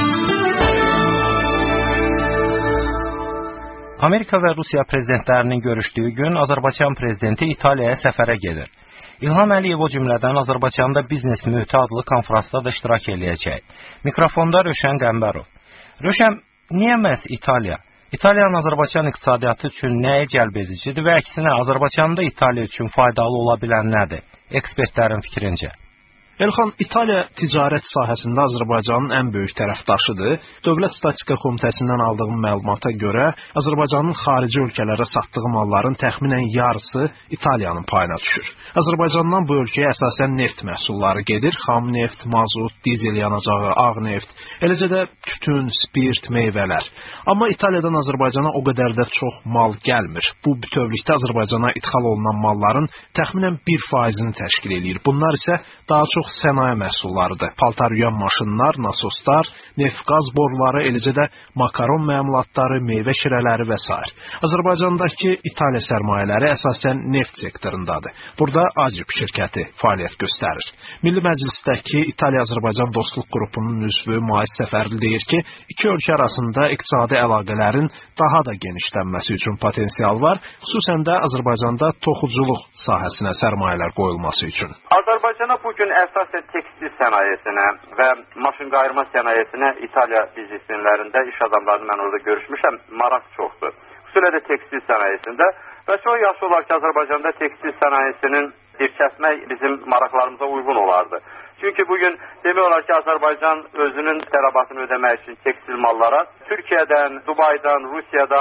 Amerika və Rusiya prezidentlərinin görüşdüyü gün Azərbaycan prezidenti İtaliyaya səfərə gedir. İlham Əliyev o cümlədən Azərbaycanda biznes mühiti adlı konferansda da iştirak eləyəcək. Mikrofonda Röşən Qəmbərov. Röşən, niyə məhz İtaliya? İtaliyanın Azərbaycan iqtisadiyyatı üçün nəyə cəlb edicidir və əksinə Azərbaycanda İtaliya üçün faydalı ola bilən nədir? Ekspertlərin fikrincə. Elxan, İtaliya ticarət sahəsində Azərbaycanın ən böyük tərəfdaşıdır. Dövlət Statistika Komitəsindən aldığım məlumata görə Azərbaycanın xarici ölkələrə satdığı malların təxminən yarısı İtaliyanın payına düşür. Azərbaycandan bu ölkəyə əsasən neft məhsulları gedir. Xam neft, mazut, dizel yanacağı, ağ neft, eləcə də tütün, spirt, meyvələr. Amma İtaliyadan Azərbaycana o qədər də çox mal gəlmir. Bu bütövlükdə Azərbaycana ixal olunan malların təxminən bir faizini təşkil edir. Bunlar isə daha çox sənaye məhsullarıdır. Paltar yuyan maşınlar, nasoslar, neft-qaz boruları, eləcə də makaron məmulatları, meyvə şirələri və s. Azərbaycandakı İtaliya sərmayələri əsasən neft sektorundadır. Burada Acip şirkəti fəaliyyət göstərir. Milli Məclisdəki İtaliya-Azərbaycan Dostluq Qrupunun üzvü Mais Səfərli deyir ki, iki ölkə arasında iqtisadi əlaqələrin daha da genişlənməsi üçün potensial var, xüsusən də Azərbaycanda toxuculuq sahəsinə sərmayələr qoyulması üçün. Azərbaycana bugün əsasən tekstil sənayesinə və maşın qayırma sənayesinə İtaliya biznesmenlərində iş adamlarını mən orada görüşmüşəm, maraq çoxdur. Xüsusilə də tekstil sənayesində və çox yaxşı olar ki, Azərbaycanda tekstil sənayesinin dirçəltmək bizim maraqlarımıza uyğun olardı. Çünki bugün demək olar ki, Azərbaycan özünün tələbatını ödəmək üçün tekstil mallara Türkiyədən, Dubaydan, Rusiyadan,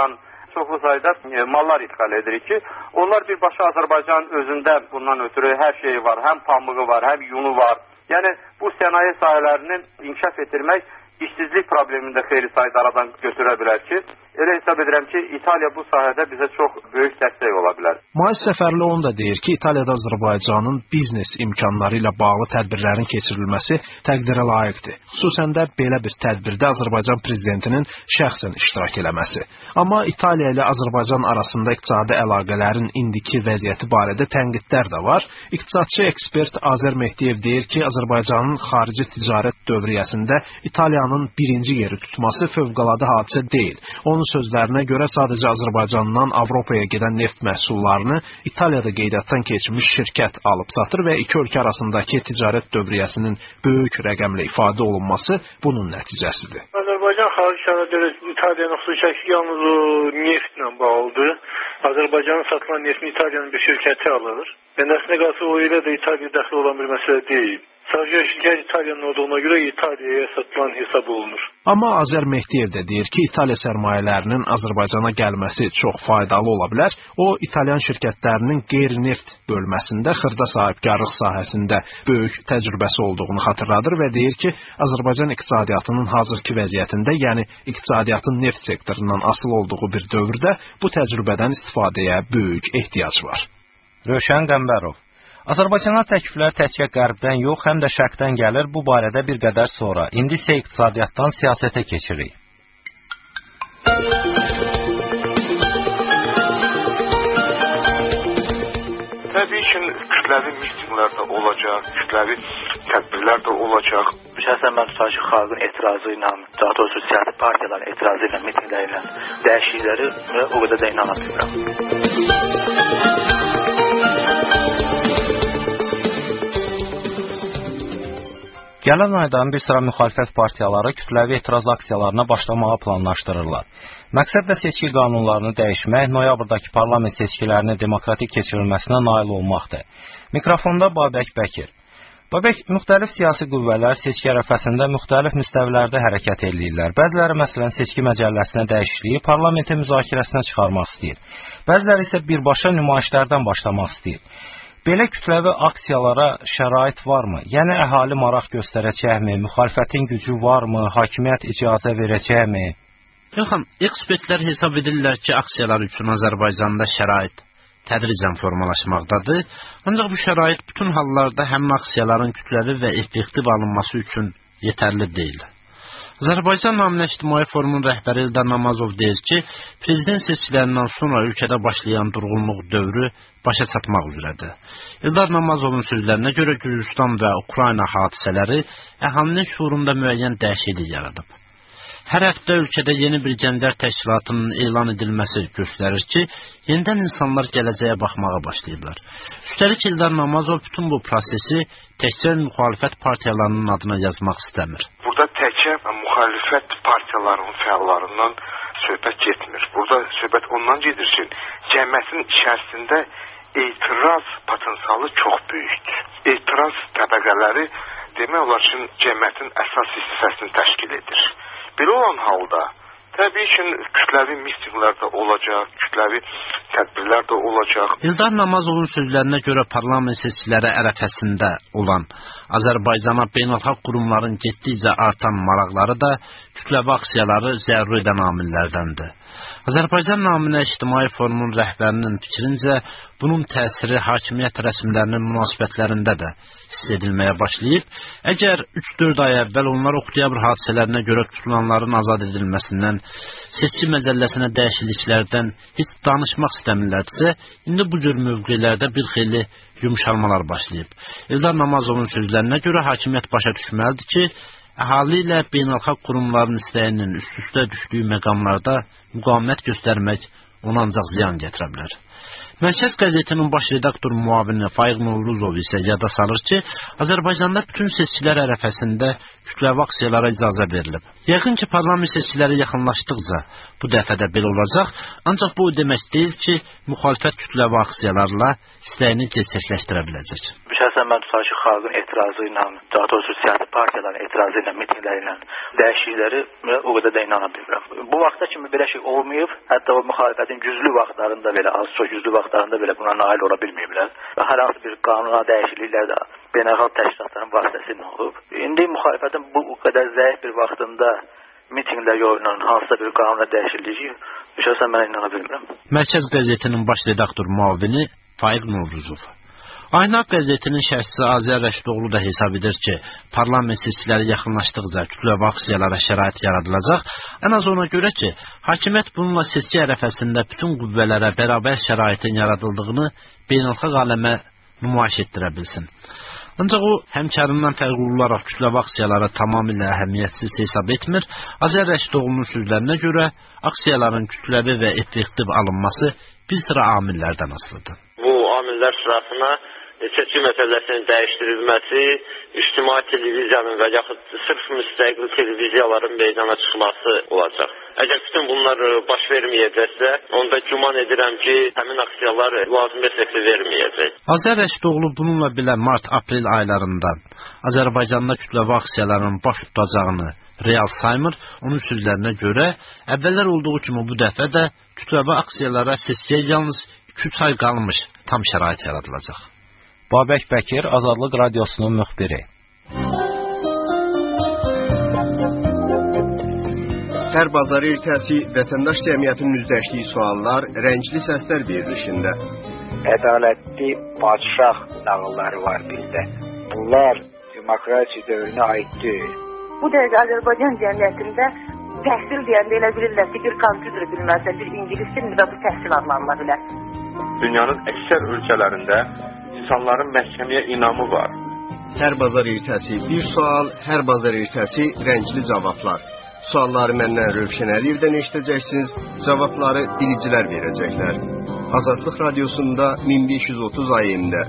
çoxlu sayda e, mallar ixal edirik ki, onlar birbaşa Azərbaycanın özündə bundan ötürü hər şeyi var, həm pamığı var, həm yunu var. Yəni bu sənaye sahələrinin inkişaf etdirmək işsizlik problemini də xeyli sayda aradan götürə bilər ki, elə hesab edirəm ki, İtaliya bu sahədə bizə çox böyük dəstək ola bilər. Mayıs Səfərli onu da deyir ki, İtaliyada Azərbaycanın biznes imkanları ilə bağlı tədbirlərin keçirilməsi təqdirə layiqdir. Xüsusən də belə bir tədbirdə Azərbaycan prezidentinin şəxsən iştirak eləməsi. Amma İtaliya ilə Azərbaycan arasında iqtisadi əlaqələrin indiki vəziyyəti barədə tənqidlər də var. İqtisadçı ekspert Azər Mehdiyev deyir ki, Azərbaycanın xarici ticarət dövriyyəsində İtaliyanın birinci yeri tutması fövqəladə hadisə deyil. Onun sözlərinə görə sadəcə Azərbaycandan Avropaya gedən neft məhsullarını İtaliyada qeydiyyatdan keçmiş şirkət alıb satır və iki ölkə arasındakı ticarət dövriyyəsinin böyük rəqəmlə ifadə olunması bunun nəticəsidir. Azərbaycan xarici ticarət İtaliyanın xüsusi yalnız o neftlə bağlıdır. Azərbaycanın satılan neftini İtaliyanın bir şirkəti alır. Və nəslinə qalsa o ilə də İtaliyaya daxil olan bir məsələ deyil. Sadəcə şirkət İtaliyanın olduğuna görə İtaliyaya satılan hesab olunur. Amma Azər Mehdiyev də deyir ki, İtaliya sərmayələrinin Azərbaycana gəlməsi çox faydalı ola bilər. O, İtalyan şirkətlərinin qeyri-neft bölməsində xırda sahibkarlıq sahəsində böyük təcrübəsi olduğunu xatırladır və deyir ki, Azərbaycan iqtisadiyyatının hazırki vəziyyətində, yəni iqtisadiyyatın neft sektorundan asılı olduğu bir dövrdə bu təcrübədən istifadəyə böyük ehtiyac var. Rövşən Qəmbərov. Azərbaycana təkliflər təkcə qərbdən yox, həm də şərqdən gəlir. Bu barədə bir qədər sonra. İndi isə iqtisadiyyatdan siyasətə keçirik. Təbii ki, kütləvi mitinglər də olacaq, kütləvi tədbirlər də olacaq. Şəxsən mən tutar ki, xalqın etirazı ilə, daha doğrusu siyasi partiyaların etirazı ilə, mitingləri ilə dəyişiklikləri o qədər də inana bilmirəm. Gələn aydan bir sıra müxalifət partiyaları kütləvi etiraz aksiyalarına başlamağı planlaşdırırlar. Məqsəd də seçki qanunlarını dəyişmək, noyabrdakı parlament seçkilərinin demokratik keçirilməsinə nail olmaqdır. Mikrofonda Babək Bəkir. Babək, müxtəlif siyasi qüvvələr seçki ərəfəsində müxtəlif müstəvilərdə hərəkət edirlər. Bəziləri məsələn seçki məcəlləsinə dəyişikliyi parlamentin müzakirəsinə çıxarmaq istəyir. Bəziləri isə birbaşa nümayişlərdən başlamaq istəyir. Belə kütləvi aksiyalara şərait varmı? Yəni əhali maraq göstərəcəkmi? Müxalifətin gücü varmı? Hakimiyyət icazə verəcəkmi? Yoxam, ekspertlər hesab edirlər ki, aksiyalar üçün Azərbaycanda şərait tədricən formalaşmaqdadır. Ancaq bu şərait bütün hallarda həmin aksiyaların kütləvi və effektiv alınması üçün yetərli deyil. Azərbaycan naminə İctimai Forumun rəhbəri Eldar Namazov deyir ki, prezident seçkilərindən sonra ölkədə başlayan durğunluq dövrü başa çatmaq üzrədir. Eldar Namazovun sözlərinə görə Gürcüstan və Ukrayna hadisələri əhalinin şuurunda müəyyən dəyişiklik yaradıb. Hər həftə ölkədə yeni bir gənclər təşkilatının elan edilməsi göstərir ki, yenidən insanlar gələcəyə baxmağa başlayıblar. Üstəlik Eldar Namazov bütün bu prosesi təkcə müxalifət partiyalarının adına yazmaq istəmir. Burada təkcə müxalifət partiyalarının fəallarından söhbət getmir. Burada söhbət ondan gedir ki, cəmiyyətin içərisində etiraz potensialı çox böyükdür. Etiraz təbəqələri demək olar ki, cəmiyyətin əsas hissəsini təşkil edir. Belə olan halda təbii ki, kütləvi mitinglər də olacaq, kütləvi tədbirlər də olacaq. Eldar Namazovun sözlərinə görə parlament seçkiləri ərəfəsində olan Azərbaycana beynəlxalq qurumların getdikcə artan maraqları da kütləvi aksiyaları zəruri edən amillərdəndir. Azərbaycan naminə İctimai Forumun rəhbərinin fikrincə, bunun təsiri hakimiyyət rəsmilərinin münasibətlərində də hiss edilməyə başlayıb. Əgər üç dörd ay əvvəl onlar oktyabr hadisələrinə görə tutulanların azad edilməsindən, seçki məcəlləsinə dəyişikliklərdən heç danışmaq istəmirlərdirsə, indi bu cür mövqelərdə bir xeyli yumşalmalar başlayıb. Eldar Namazovun sözlərinə görə hakimiyyət başa düşməlidir ki, əhali ilə beynəlxalq qurumların istəyinin üst-üstə düşdüyü məqamlarda müqavimət göstərmək ona ancaq ziyan gətirə bilər. Mərkəz qəzetinin baş redaktor müavini Faiq Novruzov isə yada salır ki, Azərbaycanda bütün seçkilər ərəfəsində kütləvi aksiyalara icazə verilib. Yəqin ki, parlament seçkiləri yaxınlaşdıqca bu dəfə də belə olacaq, ancaq bu demək deyil ki, müxalifət kütləvi aksiyalarla istəyini gerçəkləşdirə biləcək. Şəxsən mən tutar ki, xalqın etirazı ilə, daha doğrusu siyasi partiyaların etirazı ilə, mitingləri ilə dəyişiklikləri o qədər də inana bilmirəm. Bu vaxta kimi belə şey olmayıb, hətta o müxalifətin güclü vaxtlarında belə, az çox güclü vaxtlarında belə buna nail ola bilməyiblər. Və hər hansı bir qanuna dəyişikliklər də beynəlxalq təşkilatların vasitəsilə olub. İndi müxalifətin bu qədər zəif bir vaxtında mitinglər yolu hansısa bir qanuna dəyişikliyi şəxsən mən inana bilmirəm. Mərkəz qəzetinin baş redaktor müavini Faiq Novruzov. Aynaq qəzetinin şərhçisi Azər Rəşidoğlu da hesab edir ki, parlament seçkiləri yaxınlaşdıqca kütləvi aksiyalara şərait yaradılacaq. Ən az ona görə ki, hakimiyyət bununla seçki ərəfəsində bütün qüvvələrə bərabər şəraitin yaradıldığını beynəlxalq aləmə nümayiş etdirə bilsin. Ancaq o, həmkarından fərqli olaraq kütləvi aksiyaları tamamilə əhəmiyyətsiz hesab etmir. Azər Rəşidoğlu'nun sözlərinə görə aksiyaların kütləvi və effektiv alınması bir sıra amillərdən asılıdır. Bu amillər sırasına seçki məsələsinin dəyişdirilməsi, ictimai televiziyanın və yaxud sırf müstəqil televiziyaların meydana çıxması olacaq. Əgər bütün bunlar baş verməyəcəksə, onda güman edirəm ki, həmin aksiyalar lazım effekti verməyəcək. Azər Rəşidoğlu bununla belə mart-aprel aylarında Azərbaycanda kütləvi aksiyaların baş tutacağını real saymır. Onun sözlərinə görə, əvvəllər olduğu kimi bu dəfə də kütləvi aksiyalara seçkiyə yalnız iki üç ay qalmış tam şərait yaradılacaq. Babək Bəkir, Azadlıq Radiosunun müxbiri. Hər bazar ertəsi vətəndaş cəmiyyətinin üzləşdiyi suallar rəngli səslər verilişində. Ədalətli padşah nağılları var bizdə. Bunlar demokrasiya dövrünə aid deyil. Bu dəqiqə Azərbaycan cəmiyyətində təhsil deyəndə elə bilirlər ki, bir kompüter bilməzsə, bir ingilis dilində bu təhsil adlanıla bilər. Dünyanın əksər ölkələrində insanların məhkəməyə inamı var. Hər bazar ertəsi bir sual, hər bazar ertəsi rəngli cavablar. Sualları məndən Rövşən Əliyevdən eşidəcəksiniz, cavabları bilicilər verəcəklər. Azadlıq Radiosunda min beş yüz otuz A M-də.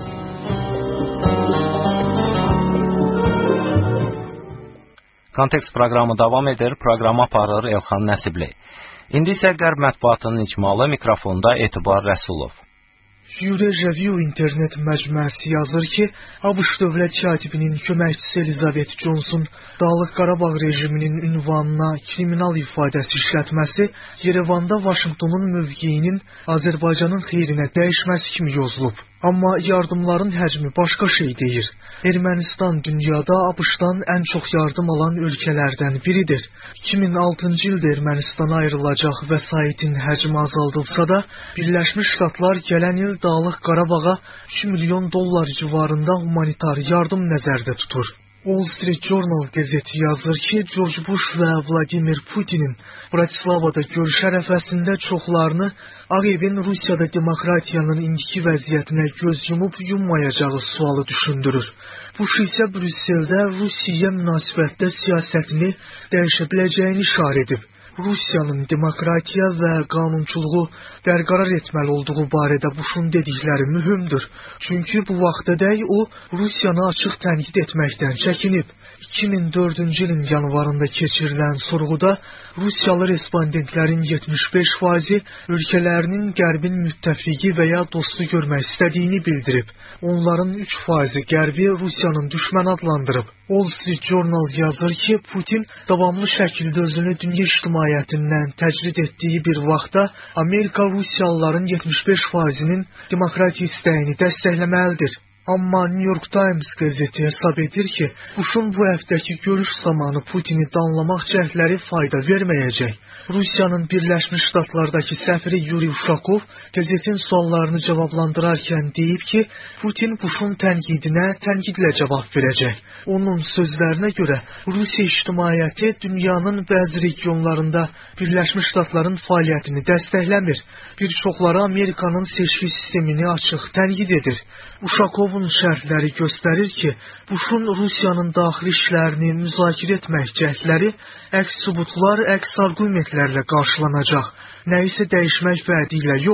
Kontekst proqramı davam edir, proqramı aparır Elxan Nəsibli. İndi isə Qərb mətbuatının icmalı mikrofonda Etibar Rəsulov. Euro Review internet məcmuəsi yazır ki, ABŞ dövlət katibinin köməkçisi Elizabeth Johnson Dağlıq Qarabağ rejiminin ünvanına kriminal ifadəsi işlətməsi Yerevanda Vaşinqtonun mövqeyinin Azərbaycanın xeyrinə dəyişməsi kimi yozulub. Amma yardımların həcmi başqa şey deyir. Ermənistan dünyada ABŞ-dan ən çox yardım alan ölkələrdən biridir. iki min altıncı ildə Ermənistana ayrılacaq vəsaitin həcmi azaldılsa da, Birləşmiş Ştatlar gələn il Dağlıq Qarabağa üç milyon dollar civarında humanitar yardım nəzərdə tutur. Wall Street Journal qəzeti yazır ki, George Bush və Vladimir Putin'in Bratislavada görüş ərəfəsində çoxlarını Ağ Evin Rusiyada demokratiyanın indiki vəziyyətinə göz yumub yummayacağı sualı düşündürür. Bush isə Brüsseldə Rusiyaya münasibətdə siyasətini dəyişə biləcəyini işarə edib. Rusiyanın demokratiya və qanunçuluğu bərqərar etməli olduğu barədə Bush'un dedikləri mühümdür. Çünki bu vaxtadək o, Rusiyanı açıq tənqid etməkdən çəkinib. iki min dördüncü ilin yanvarında keçirilən sorğuda Rusiyalı respondentlərin yetmiş beş faizi ölkələrinin Qərbin müttəfiqi və ya dostu görmək istədiyini bildirib. Onların üç faizi Qərbi Rusiyanın düşmən adlandırıb. Wall Street Journal yazır ki, Putin davamlı şəkildə özünü dünya ictimaiyyətindən təcrid etdiyi bir vaxtda Amerika Rusiyalıların yetmiş beş faizinin demokratiya istəyini dəstəkləməlidir. Amma New York Times qəzeti hesab edir ki, Bush'un bu həftəki görüş zamanı Putini danlamaq cəhdləri fayda verməyəcək. Rusiyanın Birləşmiş Ştatlardakı səfiri Yuri Ushakov qəzetin suallarını cavablandırarkən deyib ki, Putin Bush'un tənqidinə tənqidlə cavab verəcək. Onun sözlərinə görə Rusiya ictimaiyyəti dünyanın bəzi regionlarında Birləşmiş Ştatların fəaliyyətini dəstəkləmir. Bir çoxları Amerikanın seçki sistemini açıq tənqid edir. Ushakovun şərhləri göstərir ki, Bush'un Rusiyanın daxili işlərini müzakirə etmək cəhdləri əks sübutlar, əks arqumentlərlə qarşılanacaq. Nəyisə dəyişmək vədi ilə yox.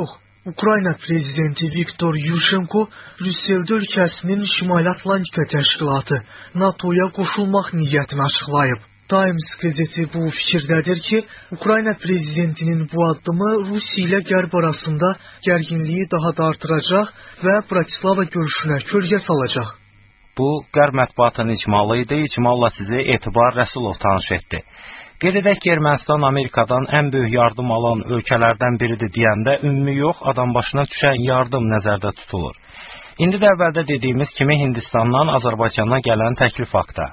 Ukrayna prezidenti Viktor Yushchenko Brüsseldə ölkəsinin Şimali Atlantika Təşkilatı NATOya qoşulmaq niyyətini açıqlayıb. Times qəzeti bu fikirdədir ki, Ukrayna prezidentinin bu addımı Rusiya ilə Qərb arasında gərginliyi daha da artıracaq və Bratislava görüşünə kölgə salacaq. Bu, Qərb mətbuatının icmalı idi. İcmalla sizi Etibar Rəsulov tanış etdi. Qeyd edək ki, Ermənistan Amerikadan ən böyük yardım alan ölkələrdən biridir deyəndə ümumi yox, adam başına düşən yardım nəzərdə tutulur. İndi də əvvəldə dediyimiz kimi Hindistandan Azərbaycana gələn təklif haqda.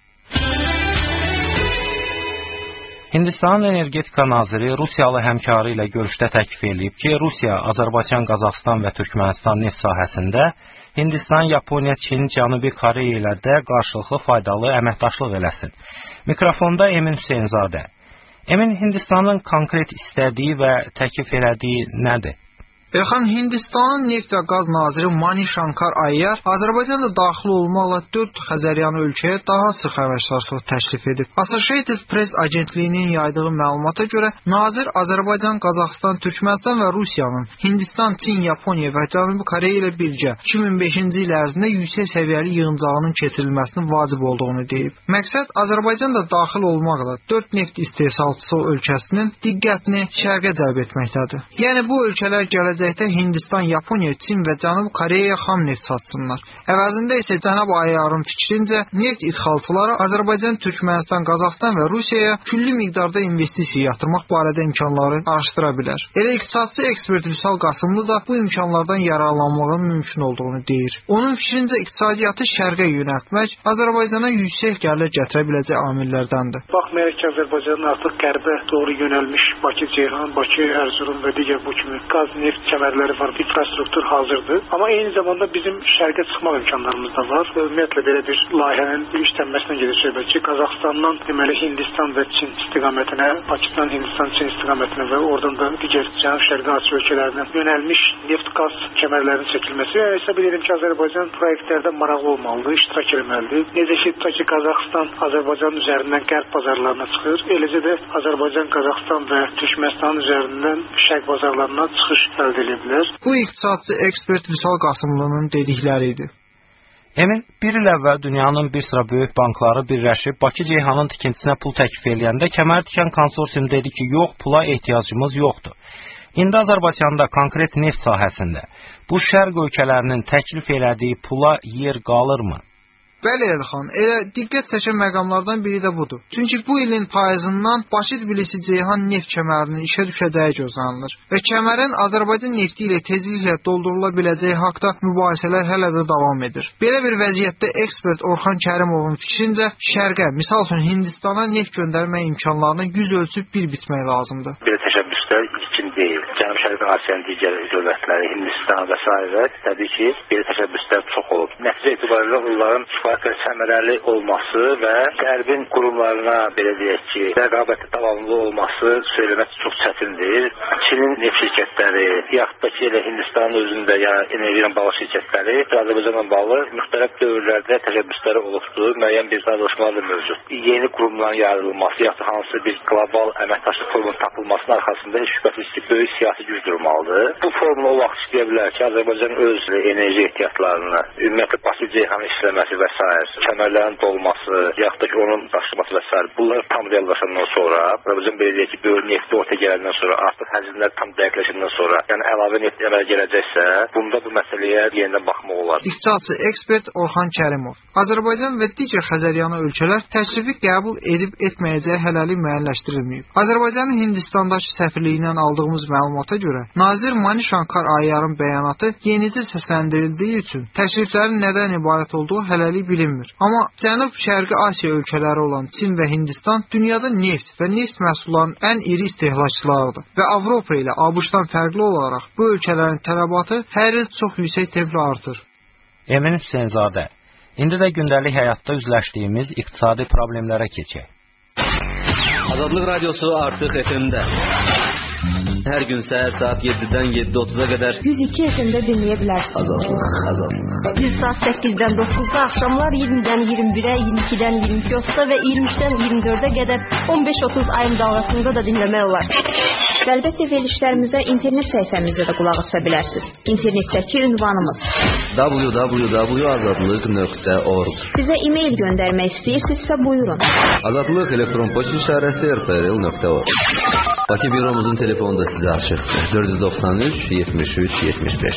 Hindistanın energetika naziri Rusiyalı həmkarı ilə görüşdə təklif edib ki, Rusiya, Azərbaycan, Qazaxstan və Türkmənistan neft sahəsində Hindistan, Yaponiya, Çin, Cənubi Koreya ilə də qarşılıqlı faydalı əməkdaşlıq eləsin. Mikrofonda Emin Hüseynzadə. Emin, Hindistanın konkret istədiyi və təklif elədiyi nədir? Elxan, Hindistanın neft və qaz naziri Mani Shankar Ayyar Azərbaycanda daxil olmaqla dörd Xəzəryanı ölkəyə daha sıx əməkdaşlıq təklif edib. Associated Press agentliyinin yaydığı məlumata görə nazir Azərbaycan, Qazaxstan, Türkmənistan və Rusiyanın Hindistan, Çin, Yaponiya və Cənubi Koreya ilə birgə iki min beşinci il ərzində yüksək səviyyəli yığıncağının keçirilməsinin vacib olduğunu deyib. Məqsəd Azərbaycanda daxil olmaqla dörd neft istehsalçısı ölkəsinin diqqətini şərqə cəlb etməkdədir. Yəni bu ölkələr gələcək Hindistan, Yaponiya, Çin və Cənubi Koreyaya xam neft satsınlar. Əvəzində isə cənab Ayyarın fikrincə neft idxalçıları Azərbaycan, Türkmənistan, Qazaxstan və Rusiyaya külli miqdarda investisiya yatırmaq barədə imkanları araşdıra bilər. Elə iqtisadçı ekspert Vüsal Qasımlı da bu imkanlardan yararlanmağın mümkün olduğunu deyir. Onun fikrincə iqtisadiyyatı şərqə yönəltmək Azərbaycana yüksək gəlir gətirə biləcək amillərdəndir. Baxmayaraq ki, Azərbaycanın artıq qərbə doğru yönəlmiş Bakı, Ceyhan, Bakı, Erzurum və digər bu kimi qaz neft kəmərləri var, infrastruktur hazırdır. Amma eyni zamanda bizim şərqə çıxmaq imkanlarımız da var. Ümumiyyətlə belə bir layihənin bir işlənməsinə gedir söhbət ki, Qazaxstandan deməli Hindistan və Çin istiqamətinə, Pakistan, Hindistan, Çin istiqamətinə və oradan da digər Cənub-Şərqi Asiya ölkələrinə yönəlmiş neft-qaz kəmərlərinin çəkilməsi və hesab edirəm ki, Azərbaycan proyektlərdə maraqlı olmalıdır, iştirak etməlidir. Necə ki, tutaq ki, Qazaxstan Azərbaycan üzərindən qərb bazarlarına çıxır, eləcə də Azərbaycan, Qazaxstan və Türkmənistan üzərindən şərq bazarlarına çıxış əldə edebilir. Bu iqtisadçı ekspert Vüsal Qasımlının dedikləri idi. Emin, bir il əvvəl dünyanın bir sıra böyük bankları birləşib Bakı Ceyhanın tikintisinə pul təklif eləyəndə kəmər tikən konsorsium dedi ki, yox, pula ehtiyacımız yoxdur. İndi Azərbaycanda konkret neft sahəsində bu şərq ölkələrinin təklif elədiyi pula yer qalırmı? Bəli, Elxan, elə diqqət çəkən məqamlardan biri də budur. Çünki bu ilin payızından Bakı-Tbilisi-Ceyhan neft kəmərinin işə düşəcəyi gözlənilir və kəmərin Azərbaycan nefti ilə tezliklə doldurula biləcəyi haqda mübahisələr hələ də davam edir. Belə bir vəziyyətdə ekspert Orxan Kərimovun fikrincə şərqə, misal üçün Hindistana neft göndərmə imkanlarını yüz ölçüb bir biçmək lazımdır. Belə təşəbbüslər ilkin deyil. Cənub-Şərqi Asiyanın digər dövlətləri, Hindistan və s. təbii ki, belə təşəbbüslər çox olub. Nəticə etibarilə onların səmərəli olması və qərbin qurumlarına, belə deyək ki, rəqabətli davamlı olması söyləmək çox çətindir. Çinin neft şirkətləri, yaxud da ki, elə Hindistanın özündə ya enerji ilə bağlı şirkətləri Azərbaycanla bağlı müxtəlif dövrlərdə təşəbbüsləri olubdur, müəyyən bir razılaşmalar da mövcud. Yeni qurumların yaradılması, yaxud hansı bir qlobal əməkdaşlıq formunun tapılmasının arxasında heç şübhəsiz ki, böyük siyasi güc durmalıdır. Bu formula o vaxt işləyə bilər ki, Azərbaycan öz enerji ehtiyatlarını, ümumiyyətlə Bakı Ceyhanın işləməsi və s. kəmərlərin dolması, yaxud da ki, onun daşıması və s. bunlar tam reallaşandan sonra, Azərbaycan belə deyək ki, böyük nefti ortaya gələndən sonra, artıq həcmlər tam dəqiqləşəndən sonra, yəni əlavə neft əmələ gələcəksə, bunda bu məsələyə yenidən baxmaq olar. İqtisadçı ekspert Orxan Kərimov. Azərbaycan və digər Xəzəryanı ölkələr təklifi qəbul edib etməyəcəyi hələlik müəyyənləşdirilməyib. Azərbaycanın Hindistandakı səfirliyindən aldığımız məlumata görə, nazir Mani Shankar Ayyarın bəyanatı yenicə səsləndirildiyi üçün təkliflərin nədən ibarət olduğu hələlik bilinmir. Amma Cənub-Şərqi Asiya ölkələri olan Çin və Hindistan dünyada neft və neft məhsullarının ən iri istehlakçılarıdır və Avropa ilə ABŞ-dan fərqli olaraq bu ölkələrin tələbatı hər il çox yüksək templə artır. Emin Hüseynzadə, indi də gündəlik həyatda üzləşdiyimiz iqtisadi problemlərə keçək. Azadlıq Radyosu artıq F M-də. Hər gün səhər saat yeddidən yeddi otuz'a qədər yüz iki F M-də dinləyə bilərsiniz. Azadlıq, azadlıq. Bir saat səkkizdən doqquzda, axşamlar iyirmidən iyirmi birə, iyirmi ikidən iyirmi iki otuz'a və iyirmi üçdən iyirmi dördə qədər on beş otuz A M dalğasında da dinləmək olar. Qəlbə T V verilişlərimizə internet səhifəmizdə də qulaq asa bilərsiniz. İnternetdəki ünvanımız w w w nöqtə azadlıq nöqtə org. Bizə e-mail göndərmək istəyirsinizsə buyurun. Azadlıq elektron poçt işarəsi r p r nöqtə org. Bakı büromuzun telefonu da sizə açıqdır. dörd yüz doxsan üç yetmiş üç yetmiş beş.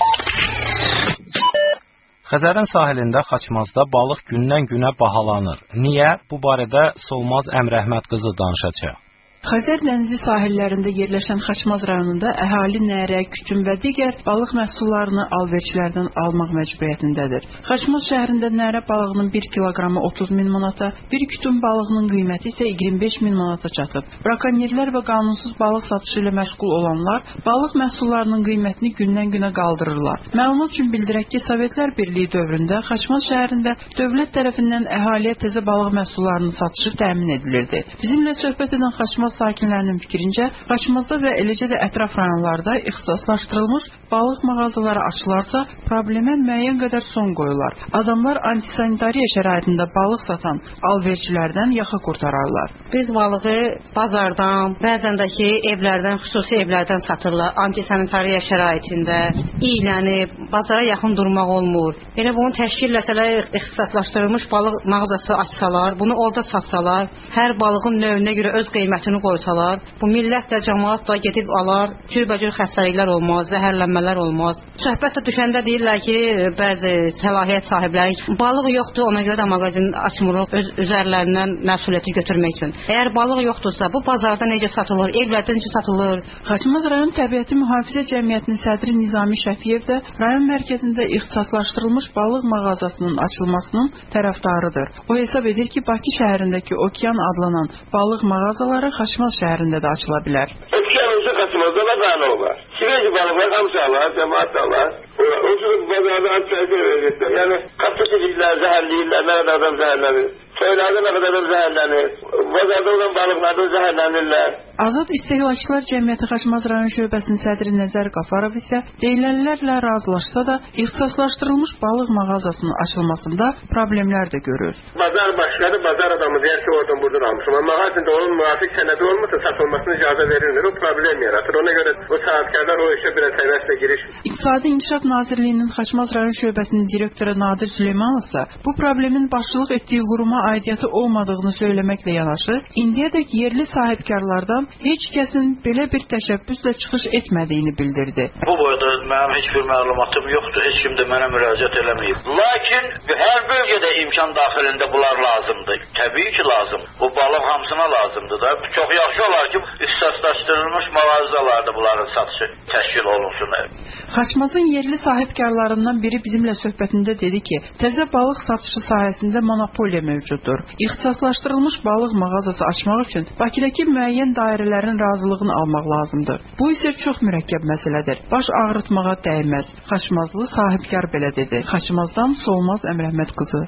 Xəzərin sahilində Xaçmazda balıq gündən-günə bahalanır. Niyə? Bu barədə Solmaz Əmrəhmət qızı danışacaq. Xəzər dənizi sahillərində yerləşən Xaçmaz rayonunda əhali nərə, kütüm və digər balıq məhsullarını alverçilərdən almaq məcburiyyətindədir. Xaçmaz şəhərində nərə balığının bir kiloqramı otuz min manata, bir kütüm balığının qiyməti isə iyirmi beş min manata çatıb. Brakonyerlər və qanunsuz balıq satışı ilə məşğul olanlar balıq məhsullarının qiymətini gündən-günə qaldırırlar. Məlumat üçün bildirək ki, Sovetlər Birliyi dövründə Xaçmaz şəhərində dövlət tərəfindən əhaliyə təzə balıq məhsullarının satışı təmin edilirdi. Bizimlə söhbət edən Xaçmaz sakinlərinin fikrincə, Xaçmazda və eləcə də ətraf rayonlarda ixtisaslaşdırılmış balıq mağazaları açılarsa, problemə müəyyən qədər son qoyurlar. Adamlar antisanitariya şəraitində balıq satan alverçilərdən yaxa qurtararlar. Biz balığı bazardan, bəzən də ki, evlərdən, xüsusi evlərdən satırlar. Antisanitariya şəraitində iylənib, bazara yaxın durmaq olmur. Yəni bunu təşkilləsələr, ixtisaslaşdırılmış balıq mağazası açsalar, bunu orada satsalar, hər balığın növünə görə öz qiymətini qoysalar, bu millət də, cəmaət də gedib alar, cürbəcür xəstəliklər olmaz, zəhərlənmələr olmaz. Söhbət də düşəndə deyirlər ki, bəzi səlahiyyət sahibləri balıq yoxdur, ona görə də mağazin açmırıq öz üzərlərindən məsuliyyəti götürmək üçün. Əgər balıq yoxdursa, bu bazarda necə satılır, evlərdə necə satılır? Xaçmaz rayon Təbiəti Mühafizə Cəmiyyətinin sədri Nizami Şəfiyev də rayon mərkəzində ixtisaslaşdırılmış balıq mağazasının açılmasının tərəfdarıdır. O hesab edir ki, Bakı şəhərindəki Okean adlanan balıq mağazaları Xaçmaz şəhərində də açıla bilər. Okeanımızda Xaçmazda da qanun var. Şireci balıqlar hamısı alır, cəmaat alır. O cürü bazarda antisanitariya verirlər. Yəni, kapsaticiliklər, zəhərliyirlər, nə qədər adam zəhərlənir. Köylərdə nə qədər adam zəhərlənir. Bazarda olan balıqlarda zəhərlənirlər. Azad İstehlakçılar Cəmiyyəti Xaçmaz rayon şöbəsinin sədri Nəzər Qafarov isə deyilənlərlə razılaşsa da ixtisaslaşdırılmış balıq mağazasının açılmasında problemlər də görür. Bazar başladı, bazar adamı deyər ki, oradan buradan almışım. Amma mağazində onun müvafiq sənədi olmasa satılmasına icazə verilir. O problem yaratır. Ona görə o sahibkarlar o işə biraz həvəslə girişmir. İqtisadi İnkişaf Nazirliyinin Xaçmaz rayon şöbəsinin direktoru Nadir Süleymanov isə bu problemin başçılıq etdiyi quruma aidiyyəti olmadığını söyləməklə yanaşı, indiyədək yerli sahibkarlardan heç kəsin belə bir təşəbbüslə çıxış etmədiyini bildirdi. Bu boyda mənim heç bir məlumatım yoxdur, heç kim də mənə müraciət eləməyib. Lakin hər bölgədə imkan daxilində bunlar lazımdır. Təbii ki, lazım. Bu balıq hamısına lazımdır da. Çox yaxşı olar ki, ixtisaslaşdırılmış mağazalarda bunların satışı təşkil olunsun. Xaçmazın yerli sahibkarlarından biri bizimlə söhbətində dedi ki, təzə balıq satışı sahəsində monopoliya mövcuddur. İxtisaslaşdırılmış balıq mağazası açmaq üçün Bakıdakı müəyyən dairələrin razılığını almaq lazımdır. Bu isə çox mürəkkəb məsələdir. Baş ağrıtmağa dəyməz. Xaçmazlı sahibkar belə dedi. Xaçmazdan Solmaz Əmrəhmət qızı.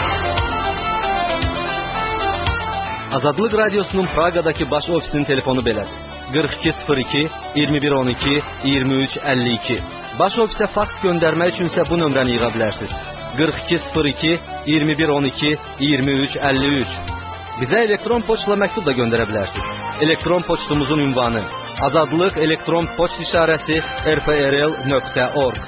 Azadlıq Radiosunun Praqadakı baş ofisinin telefonu belədir. qırx iki sıfır iki iyirmi bir on iki iyirmi üç əlli iki. Baş ofisə faks göndərmək üçünsə bu nömrəni yığa bilərsiniz. qırx iki sıfır iki iyirmi bir on iki iyirmi üç əlli üç. Bizə elektron poçtla məktub da göndərə bilərsiniz. Elektron poçtumuzun ünvanı azadlıq elektron poçt işarəsi r p r l nöqtə org.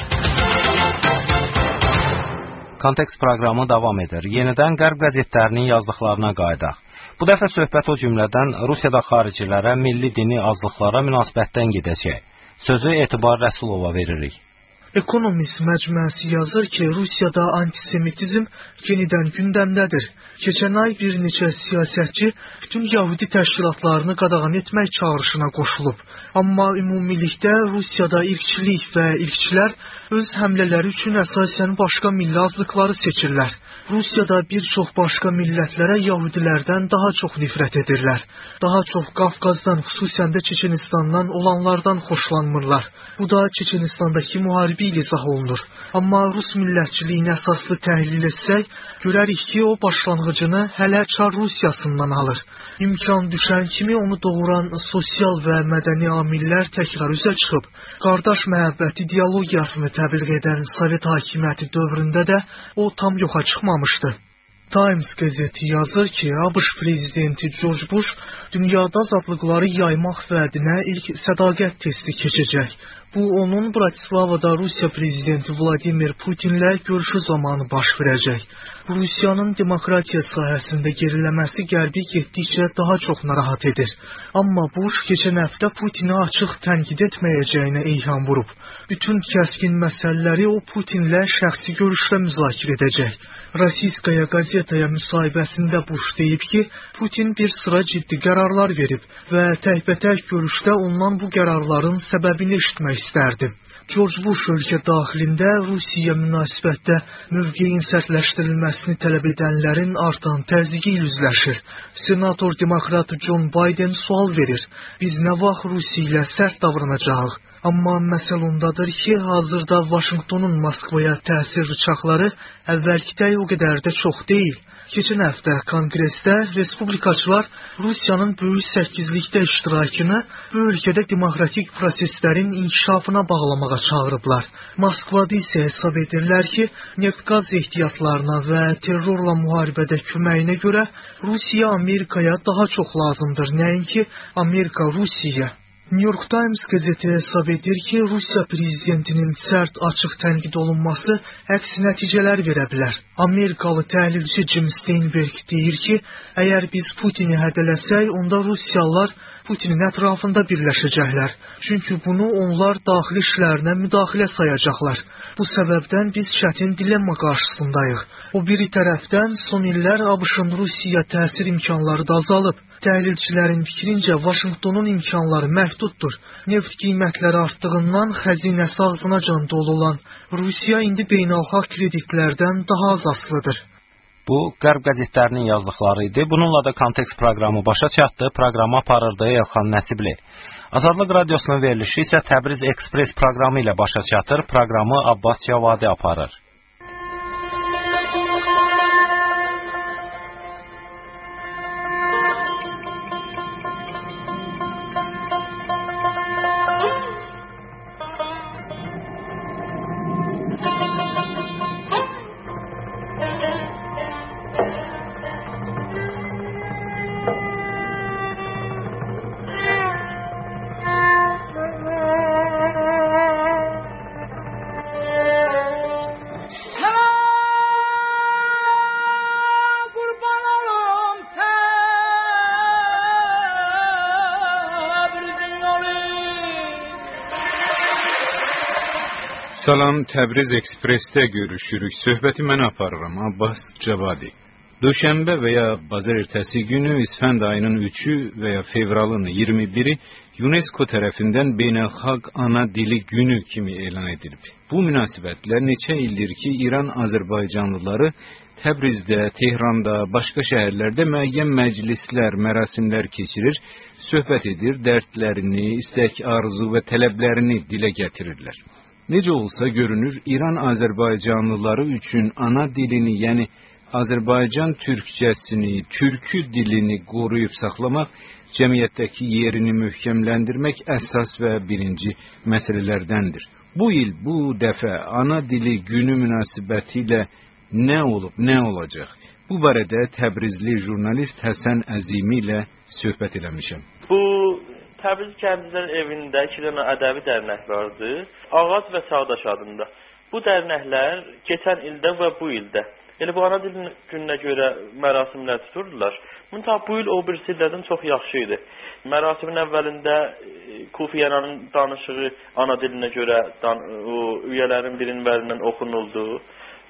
Kontekst proqramı davam edir. Yenidən Qərb qəzetlərinin yazdıqlarına qayıdaq. Bu dəfə söhbət o cümlədən Rusiyada xaricilərə, milli dini azlıqlara münasibətdən gedəcək. Sözü Etibar Rəsulova veririk. Economist məcmuəsi yazır ki, Rusiyada antisemitizm yenidən gündəmdədir. Keçən ay bir neçə siyasətçi bütün Yahudi təşkilatlarını qadağan etmək çağırışına qoşulub. Amma ümumilikdə Rusiyada ilkçilik və ilkçilər öz həmlələri üçün əsasən başqa milli azlıqları seçirlər. Rusiyada bir çox başqa millətlərə yahudilərdən daha çox nifrət edirlər. Daha çox Qafqazdan, xüsusən də Çeçenistandan olanlardan xoşlanmırlar. Bu da Çeçenistandakı müharibə ilə izah olunur. Amma Rus millətçiliyini əsaslı təhlil etsək, görərik ki, o başlanğıcını hələ Çar Rusiyasından alır. İmkan düşən kimi onu doğuran sosial və mədəni amillər təkrar üzə çıxıb. Qardaş məhəbbət ideologiyasını təbliğ edən Sovet hakimiyyəti dövründə də o tam yoxa çıxmamışdı. Times qəzeti yazır ki, ABŞ prezidenti George Bush dünyada azadlıqları yaymaq vədinə ilk sədaqət testi keçəcək. Bu, onun Bratislavada Rusiya prezidenti Vladimir Putinlə görüşü zamanı baş verəcək. Rusiyanın demokratiya sahəsində geriləməsi Qərbi getdikcə daha çox narahat edir. Amma Bush keçən həftə Putini açıq tənqid etməyəcəyinə eyham vurub. Bütün kəskin məsələləri o Putinlə şəxsi görüşdə müzakirə edəcək. Rossiyskaya qazetaya müsahibəsində Bush deyib ki, Putin bir sıra ciddi qərarlar verib və təkbətək görüşdə ondan bu qərarların səbəbini eşitmək istərdi. George Bush ölkə daxilində Rusiya münasibətdə mövqeyin sərtləşdirilməsini tələb edənlərin artan təzyiqi ilə üzləşir. Senator demokrat John Biden sual verir. Biz nə vaxt Rusiya ilə sərt davranacağıq? Amma məsələ ondadır ki, hazırda Vaşinqtonun Moskvaya təsir rıçaqları əvvəlkidək o qədər də çox deyil. Keçən həftə Konqresdə respublikaçılar Rusiyanın böyük səkizlikdə iştirakını bu ölkədə demokratik proseslərin inkişafına bağlamağa çağırıblar. Moskvada isə hesab edirlər ki, neft-qaz ehtiyatlarına və terrorla müharibədə köməyinə görə Rusiya Amerikaya daha çox lazımdır, nəinki Amerika Rusiyaya. New York Times qəzeti hesab edir ki, Rusiya prezidentinin sərt açıq tənqid olunması əks nəticələr verə bilər. Amerikalı təhlilçi Jim Steinberg deyir ki, əgər biz Putini hədələsək, onda Rusiyalılar Putinin ətrafında birləşəcəklər. Çünki bunu onlar daxili işlərinə müdaxilə sayacaqlar. Bu səbəbdən biz çətin dilemma qarşısındayıq. O biri tərəfdən son illər ABŞ-ın Rusiya təsir imkanları da azalıb. Təhlilçilərin fikrincə Vaşinqtonun imkanları məhduddur. Neft qiymətləri artdığından xəzinəsi ağzınacan dolu olan Rusiya indi beynəlxalq kreditlərdən daha az asılıdır. Bu, Qərb qəzetlərinin yazdıqları idi. Bununla da Kontekst proqramı başa çatdı. Proqramı aparırdı Elxan Nəsibli. Azadlıq Radiosunun verilişi isə Təbriz Ekspres proqramı ilə başa çatır. Proqramı Abbas Cavadi aparır. Salam, Təbriz Ekspresdə görüşürük. Söhbəti mən aparıram, Abbas Cavadi. Döşənbə və ya bazar ertəsi günü İsfənd ayının üçü və ya fevralın iyirmi biri UNESCO tərəfindən Beynəlxalq Ana Dili Günü kimi elan edilib. Bu münasibətlə neçə ildir ki, İran Azərbaycanlıları Təbrizdə, Tehranda, başqa şəhərlərdə müəyyən məclislər, mərasimlər keçirir, söhbət edir, dərdlərini, istək, arzu və tələblərini dilə gətirirlər. Necə olsa görünür, İran Azərbaycanlıları üçün ana dilini, yəni Azərbaycan türkcəsini, türkü dilini qoruyub saxlamaq, cəmiyyətdəki yerini möhkəmləndirmək əsas və birinci məsələlərdəndir. Bu il, bu dəfə ana dili günü münasibətilə nə olub, nə olacaq? Bu barədə Təbrizli jurnalist Həsən Əzimi ilə söhbət eləmişəm. Bu Təbriz Kəndlilərin evində iki dənə ədəbi dərnək vardı, Ağac və Çağdaş adında. Bu dərnəklər keçən ildə və bu ildə, elə bu ana dilin gününə görə mərasimlər tuturdular. Müntəha bu il o birisi illərdən çox yaxşı idi. Mərasimin əvvəlində Kufiyananın danışığı ana dilinə görə dan, o, üyələrin birinin vərindən oxunuldu.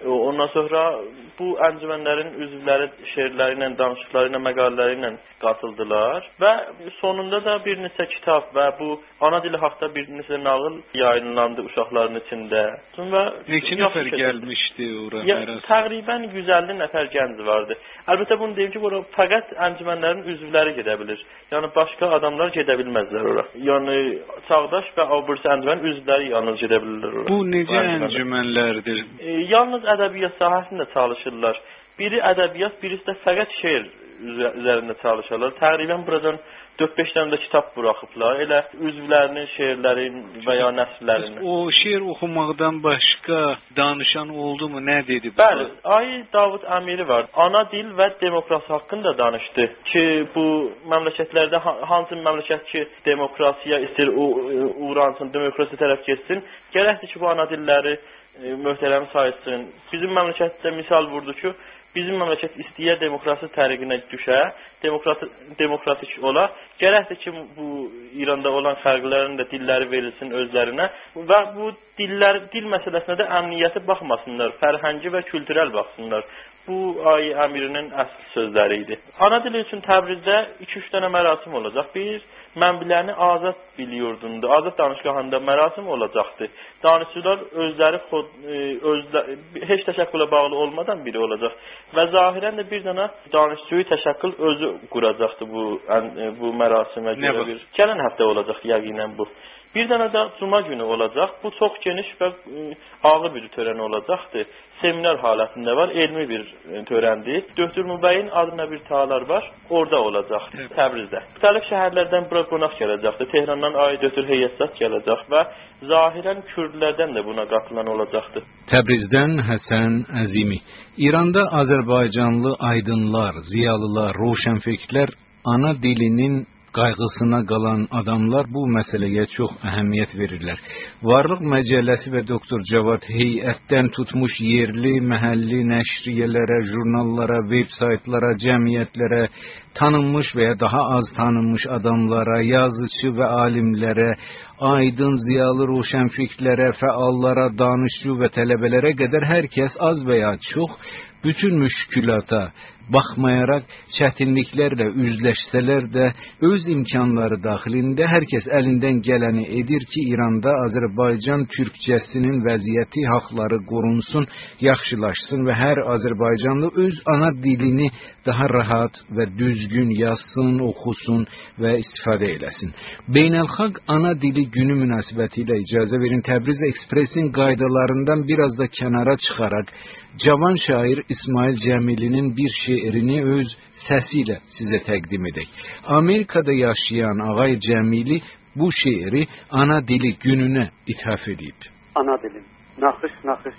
Ondan sonra bu əncümənlərin üzvləri şeirləri ilə, danışıqları ilə, məqalələri ilə qatıldılar və sonunda da bir neçə kitab və bu ana dili haqqında bir neçə nağıl yayınlandı uşaqların içində. Və neçə nəfər gəlmişdi ora mərasimə? Təqribən yüz əlli nəfər gənc vardı. Əlbəttə bunu deyim ki, ora fəqət əncümənlərin üzvləri gedə bilir. Yəni başqa adamlar gedə bilməzlər ora. Yəni çağdaş və Abrus əncümən üzvləri yalnız gedə bilirlər ora. Bu necə əncümənlərdir? E, yalnız ədəbiyyat sahəsində çalışırlar. Biri ədəbiyyat, birisi də fəqət şeir üzərində çalışırlar. Təqribən buradan dörd beş dənə də kitab buraxıblar. Elə üzvlərinin şeirlərin və ya nəsrlərinin. O şeir oxumaqdan başqa danışan oldu mu? Nə dedi? Bəli, Ay Davud Əmiri var. Ana dil və demokrasi haqqında danışdı ki, bu məmləkətlərdə hansı məmləkət ki, demokrasiya istəyir, uğransın, demokrasiya tərəf getsin, gərəkdir ki, bu ana dilləri möhtərəm sayılsın. Bizim məmləkətdə misal vurdu ki, bizim məmləkət istəyə demokrasi təriqinə düşə, demokratik, demokratik ola. Gərəkdir ki, bu İranda olan xalqların da dilləri verilsin özlərinə və bu dillər, dil məsələsinə də əmniyyəti baxmasınlar, fərhəngi və kültürel baxsınlar. Bu Ay Əmirinin əsl sözləri idi. Ana dili üçün Təbrizdə iki üç dənə mərasim olacaq. Bir, mənbiləni Azad Dil Yurdunda, Azad danışgahında mərasim olacaqdı. Danışıcılar özləri xod, özlə, heç təşəkkülə bağlı olmadan biri olacaq. Və zahirən də bir dənə danışıcıyı təşəkkül özü quracaqdı bu, bu mərasimə görə bir. Gələn həftə olacaq yəqinən bu. Bir dənə də Cuma günü olacaq. Bu çox geniş və ağır bir törən olacaqdır. Seminer halətində var, elmi bir törəndir. Döktür Mübəyin adına bir tağlar var, orada olacaqdır, Təbrizdə. Müxtəlif şəhərlərdən bura qonaq gələcəkdir. Tehrandan Ay Döktür Heyətsat gələcək və zahirən kürdlərdən də buna qatılan olacaqdır. Təbrizdən Həsən Əzimi. İranda Azərbaycanlı aydınlar, ziyalılar, roşənfikirlər ana dilinin qayğısına qalan adamlar bu məsələyə çox əhəmiyyət verirlər. Varlıq Məcəlləsi və doktor Cavad heyətdən tutmuş yerli, məhəlli nəşriyyələrə, jurnallara, veb-saytlara, cəmiyyətlərə, tanınmış və ya daha az tanınmış adamlara, yazıcı və alimlərə, aydın, ziyalı, roşənfikirlərə, fəallara, danışçı və tələbələrə qədər hər kəs az və ya çox bütün müşkülata baxmayaraq çətinliklərlə üzləşsələr də öz imkanları daxilində hər kəs əlindən gələni edir ki, İranda Azərbaycan türkcəsinin vəziyyəti, haqları qorunsun, yaxşılaşsın və hər Azərbaycanlı öz ana dilini daha rahat və düzgün yazsın, oxusun və istifadə eləsin. Beynəlxalq ana dili günü münasibətilə icazə verin Təbriz Ekspresin qaydalarından biraz da kənara çıxaraq cavan şair İsmail Cəmilinin bir şeirini öz səsi ilə sizə təqdim edək. Amerikada yaşayan Ağay Cəmili bu şeiri ana dili gününə ithaf edib. Ana dilim, naxış naxış,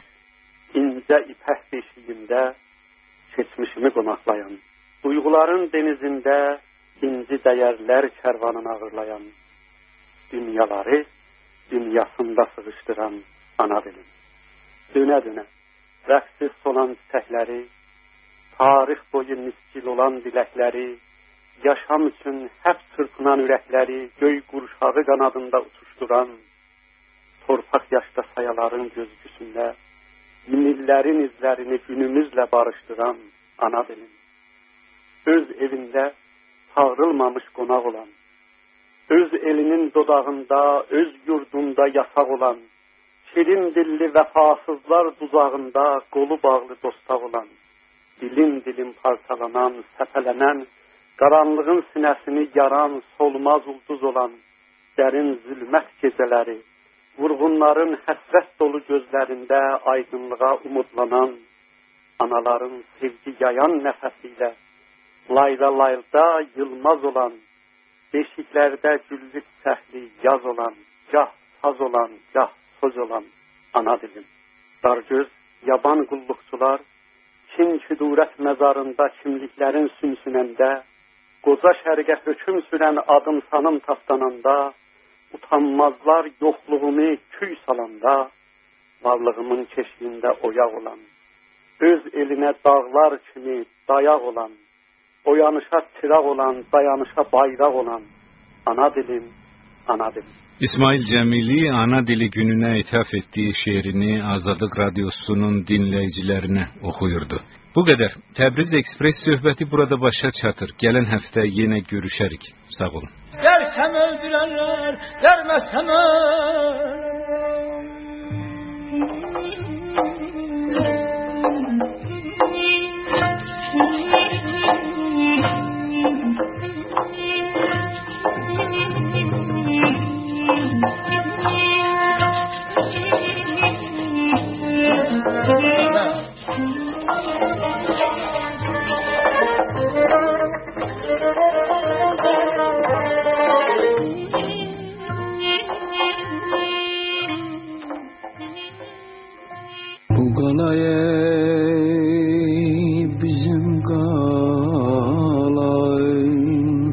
incə ipək beşiyində keçmişimi qonaqlayan, duyğuların denizində inci dəyərlər kərvanını ağırlayan, dünyaları dünyasında sığışdıran ana dilim. Dönə-dönə rəqsiz solan çiçəkləri, tarix boyu miskil olan diləkləri, yaşam üçün həp çırpınan ürəkləri, göy qurşağı qanadında uçuşduran, torpaq yaşda sayaların gözgüsündə, minillərin izlərini günümüzlə barışdıran ana dilim. Öz evində çağrılmamış qonaq olan, öz elinin dodağında, öz yurdunda yasaq olan, şirin dilli vəfasızlar duzağında qolu bağlı dostaq olan, dilim-dilim parçalanan, səpələnən, qaranlığın sinəsini yaran, solmaz ulduz olan, dərin zülmət gecələri, vurğunların həsrət dolu gözlərində aydınlığa umudlanan, anaların sevgi yayan nəfəsi ilə, layla-layla yılmaz olan, beşiklərdə güllük səhli yaz olan, gah saz olan, gah söz olan ana dilim. Dargöz, yaban qulluqçular, Çin küdurət məzarında kimliklərin sümsünəndə, qoca şərqə höküm sürən adım sanım taftananda, utanmazlar yoxluğumu küy salanda, varlığımın keşiyində oyaq olan, öz elinə dağlar kimi dayaq olan, oyanışa çıraq olan, dayanışa bayraq olan ana dilim, ana dilim. İsmail Cəmili ana dili gününə ithaf etdiyi şeirini Azadlıq Radiosunun dinləyicilərinə oxuyurdu. Bu qədər. Təbriz Ekspres söhbəti burada başa çatır. Gələn həftə yenə görüşərik. Sağ olun. Dersem öldürenler, dermesem bu galaya bizim galayın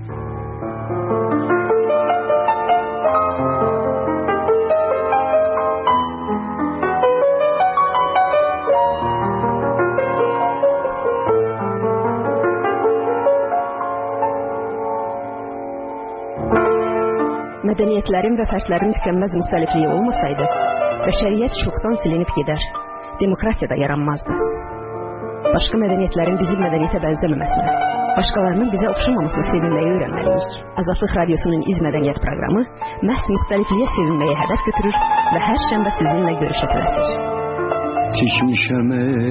Mədəniyyətlərin və fərdlərin tükənməz müxtəlifliyi olmasaydı, bəşəriyyət çoxdan silinib gedər, demokratiya da yaranmazdı. Başqa mədəniyyətlərin bizim mədəniyyətə bənzəməməsinə, başqalarının bizə oxşamamasına sevinməyi öyrənməliyik. Azadlıq Radiosunun İz Mədəniyyət proqramı məhz müxtəlifliyə sevinməyə hədəf götürür və hər şənbə sizinlə görüşə tələsir. Tikmişəm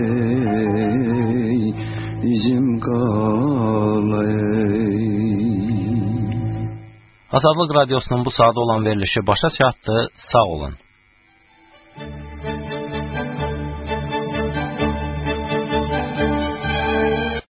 ey bizim qalay. Azadlıq Radiosunun bu saata olan verilişi başa çatdı. Sağ olun.